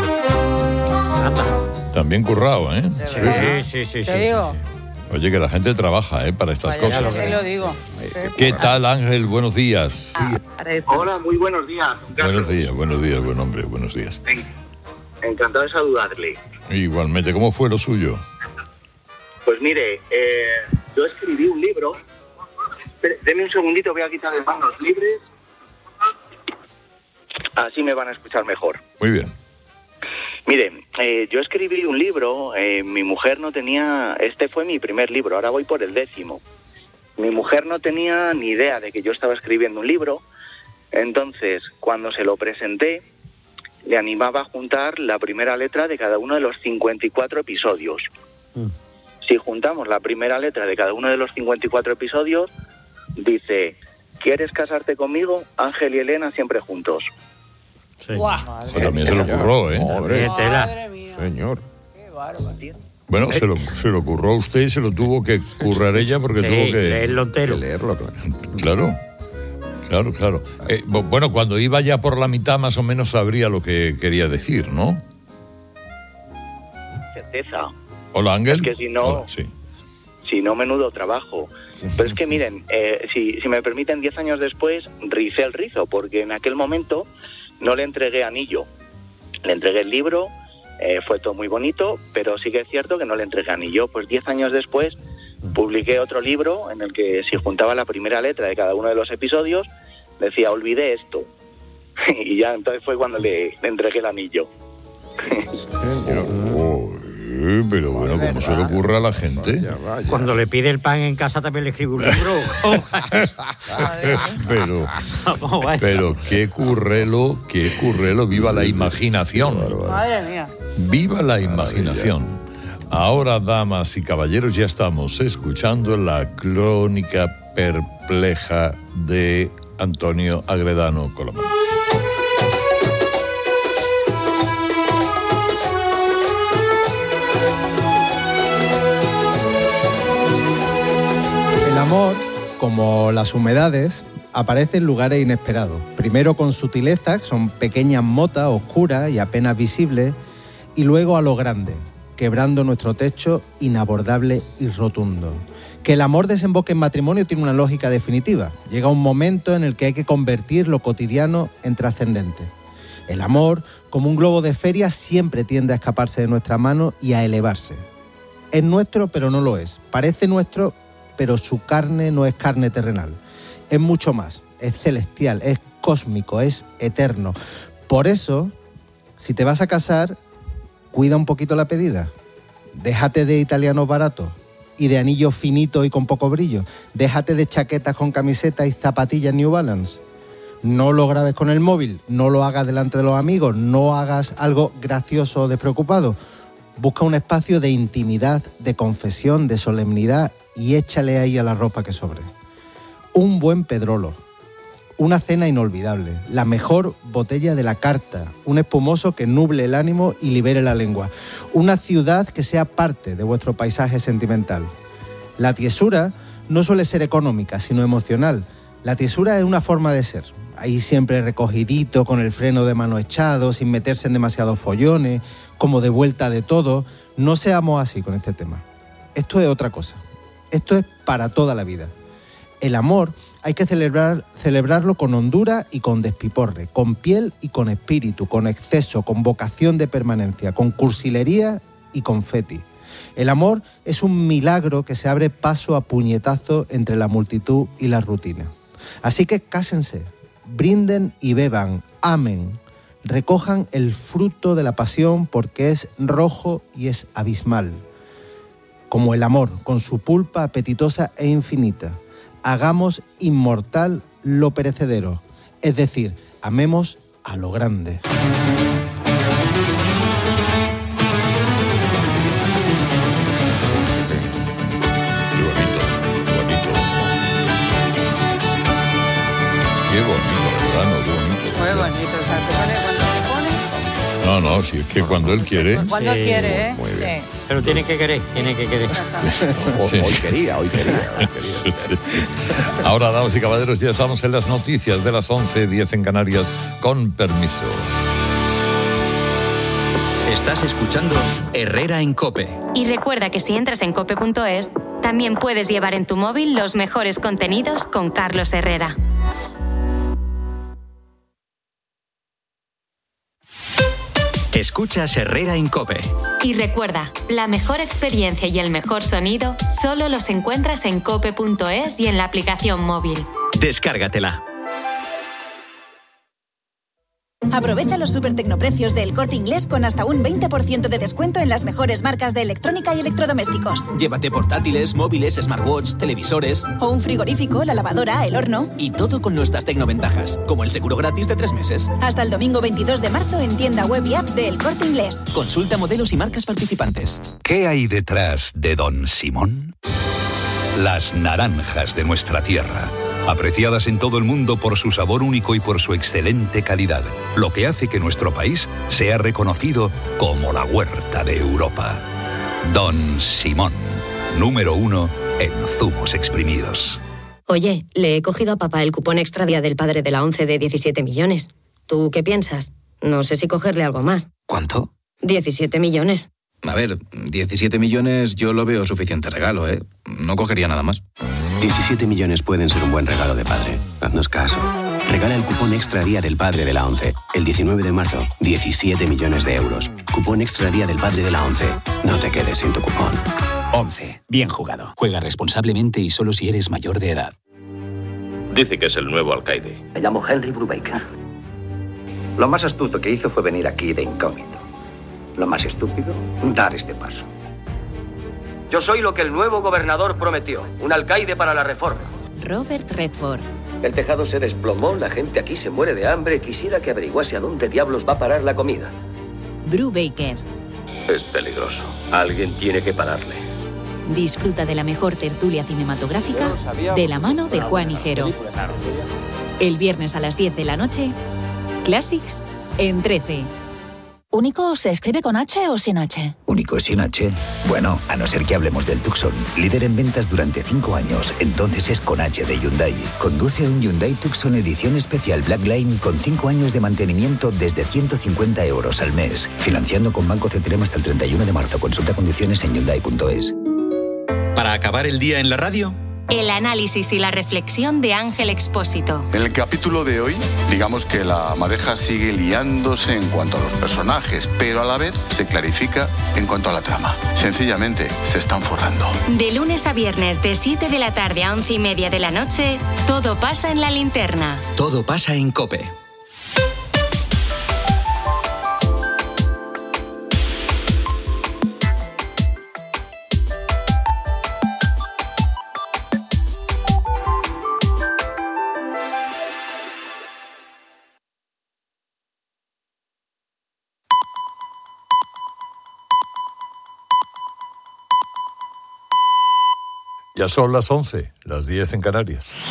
También currado, ¿eh? Sí, sí, sí, sí, Te digo. sí. Oye, que la gente trabaja, ¿eh? Para estas Vaya, cosas. te lo digo. ¿Qué tal, Ángel? Buenos días. Hola, muy buenos días. Buenos días, buenos días, buen hombre, buenos días. Encantado de saludarle. Igualmente, ¿cómo fue lo suyo? Pues mire, eh, yo escribí un libro. Espere, deme un segundito, voy a quitar de manos libres. Así me van a escuchar mejor. Muy bien. Mire, eh, yo escribí un libro, eh, mi mujer no tenía, este fue mi primer libro, ahora voy por el décimo. Mi mujer no tenía ni idea de que yo estaba escribiendo un libro, entonces cuando se lo presenté, le animaba a juntar la primera letra de cada uno de los cincuenta y cuatro episodios. Mm. Si juntamos la primera letra de cada uno de los cincuenta y cuatro episodios, dice, ¿quieres casarte conmigo? Ángel y Elena siempre juntos. Sí. Pues también se lo ocurrió, ¿eh? Madre, Madre mía. Señor. Qué bárbaro. Bueno, se lo, se lo ocurrió a usted y se lo tuvo que currar ella porque Sí, tuvo que... leerlo entero. que leerlo, claro. Claro, claro, claro. Eh, bu- bueno, cuando iba ya por la mitad más o menos sabría lo que quería decir, ¿no? Certeza. Hola, Ángel. Es que si no, Hola, sí. si no, menudo trabajo. Pero es que miren, eh, si, si me permiten, diez años después, ricé el rizo, porque en aquel momento no le entregué anillo. Le entregué el libro, eh, fue todo muy bonito, pero sí que es cierto que no le entregué anillo. Pues diez años después publiqué otro libro en el que, si juntaba la primera letra de cada uno de los episodios, decía, olvidé esto. Y ya entonces fue cuando le, le entregué el anillo. Eh, pero bueno, ¿cómo se le ocurre a la gente? Cuando le pide el pan en casa también le escribe un libro. ¿Cómo va eso? pero, ¿Cómo va eso? pero qué currelo, qué currelo, viva la imaginación. Madre mía. Viva la imaginación. Ahora, damas y caballeros, ya estamos escuchando la crónica perpleja de Antonio Agredano Colomán. El amor, como las humedades, aparece en lugares inesperados. Primero con sutileza, que son pequeñas motas oscuras y apenas visibles, y luego a lo grande, quebrando nuestro techo inabordable y rotundo. Que el amor desemboque en matrimonio tiene una lógica definitiva. Llega un momento en el que hay que convertir lo cotidiano en trascendente. El amor, como un globo de feria, siempre tiende a escaparse de nuestra mano y a elevarse. Es nuestro, pero no lo es. Parece nuestro, pero su carne no es carne terrenal. Es mucho más. Es celestial, es cósmico, es eterno. Por eso, si te vas a casar, cuida un poquito la pedida. Déjate de italianos baratos y de anillos finitos y con poco brillo. Déjate de chaquetas con camiseta y zapatillas New Balance. No lo grabes con el móvil, no lo hagas delante de los amigos, no hagas algo gracioso o despreocupado. Busca un espacio de intimidad, de confesión, de solemnidad y échale ahí a la ropa que sobre. Un buen pedrolo, una cena inolvidable, la mejor botella de la carta, un espumoso que nuble el ánimo y libere la lengua, una ciudad que sea parte de vuestro paisaje sentimental. La tiesura no suele ser económica, sino emocional. La tiesura es una forma de ser. Ahí siempre recogidito, con el freno de mano echado, sin meterse en demasiados follones, como de vuelta de todo. No seamos así con este tema. Esto es otra cosa. Esto es para toda la vida. El amor hay que celebrar, celebrarlo con hondura y con despiporre, con piel y con espíritu, con exceso, con vocación de permanencia, con cursilería y confeti. El amor es un milagro que se abre paso a puñetazo entre la multitud y la rutina. Así que cásense, brinden y beban, amen, recojan el fruto de la pasión porque es rojo y es abismal. Como el amor, con su pulpa apetitosa e infinita. Hagamos inmortal lo perecedero, es decir, amemos a lo grande. Qué bonito, ¿verdad? No, qué bonito. Muy bonito, o sea, te pone cuando te pones. No, no, si es que cuando él quiere. Cuando Sí, quiere, ¿eh? Muy bien. Pero tiene que querer, tiene que querer. Sí. Hoy quería, hoy quería, hoy quería. Ahora, damas y caballeros, ya estamos en las noticias de las once, diez en Canarias, con permiso. Estás escuchando Herrera en COPE. Y recuerda que si entras en cope punto es, también puedes llevar en tu móvil los mejores contenidos con Carlos Herrera. Escuchas Herrera en COPE. Y recuerda, la mejor experiencia y el mejor sonido solo los encuentras en cope punto es y en la aplicación móvil. Descárgatela. Aprovecha los super tecnoprecios del Corte Inglés con hasta un veinte por ciento de descuento en las mejores marcas de electrónica y electrodomésticos. Llévate portátiles, móviles, smartwatch, televisores. O un frigorífico, la lavadora, el horno. Y todo con nuestras tecnoventajas, como el seguro gratis de tres meses. Hasta el domingo veintidós de marzo en tienda web y app de El Corte Inglés. Consulta modelos y marcas participantes. ¿Qué hay detrás de Don Simón? Las naranjas de nuestra tierra. Apreciadas en todo el mundo por su sabor único y por su excelente calidad, lo que hace que nuestro país sea reconocido como la huerta de Europa. Don Simón, número uno en zumos exprimidos. Oye, le he cogido a papá el cupón extra día del padre de la once de diecisiete millones. ¿Tú qué piensas? No sé si cogerle algo más. ¿Cuánto? diecisiete millones. A ver, diecisiete millones yo lo veo suficiente regalo, ¿eh? No cogería nada más. diecisiete millones pueden ser un buen regalo de padre. Haznos caso. Regala el cupón extra día del padre de la once. El diecinueve de marzo, diecisiete millones de euros. Cupón extra día del padre de la once. No te quedes sin tu cupón. once. Bien jugado. Juega responsablemente y solo si eres mayor de edad. Dice que es el nuevo alcaide. Me llamo Henry Brubaker. Lo más astuto que hizo fue venir aquí de incógnito. Lo más estúpido, dar este paso. Yo soy lo que el nuevo gobernador prometió, un alcaide para la reforma. Robert Redford. El tejado se desplomó, la gente aquí se muere de hambre. Quisiera que averiguase a dónde diablos va a parar la comida. Brubaker. Es peligroso. Alguien tiene que pararle. Disfruta de la mejor tertulia cinematográfica de la mano de Juan Higuero. El viernes a las diez de la noche, Classics en trece. ¿Único se escribe con H o sin H? ¿Único sin H? Bueno, a no ser que hablemos del Tucson. Líder en ventas durante cinco años, entonces es con H de Hyundai. Conduce un Hyundai Tucson edición especial Black Line con cinco años de mantenimiento desde ciento cincuenta euros al mes. Financiando con Banco C T R M hasta el treinta y uno de marzo. Consulta condiciones en hyundai punto es. Para acabar el día en la radio, El análisis y la reflexión de Ángel Expósito. En el capítulo de hoy, digamos que la madeja sigue liándose en cuanto a los personajes, pero a la vez se clarifica en cuanto a la trama. Sencillamente, se están forrando. De lunes a viernes, de siete de la tarde a once y media de la noche, todo pasa en La Linterna. Todo pasa en COPE. Ya son las once, las diez en Canarias.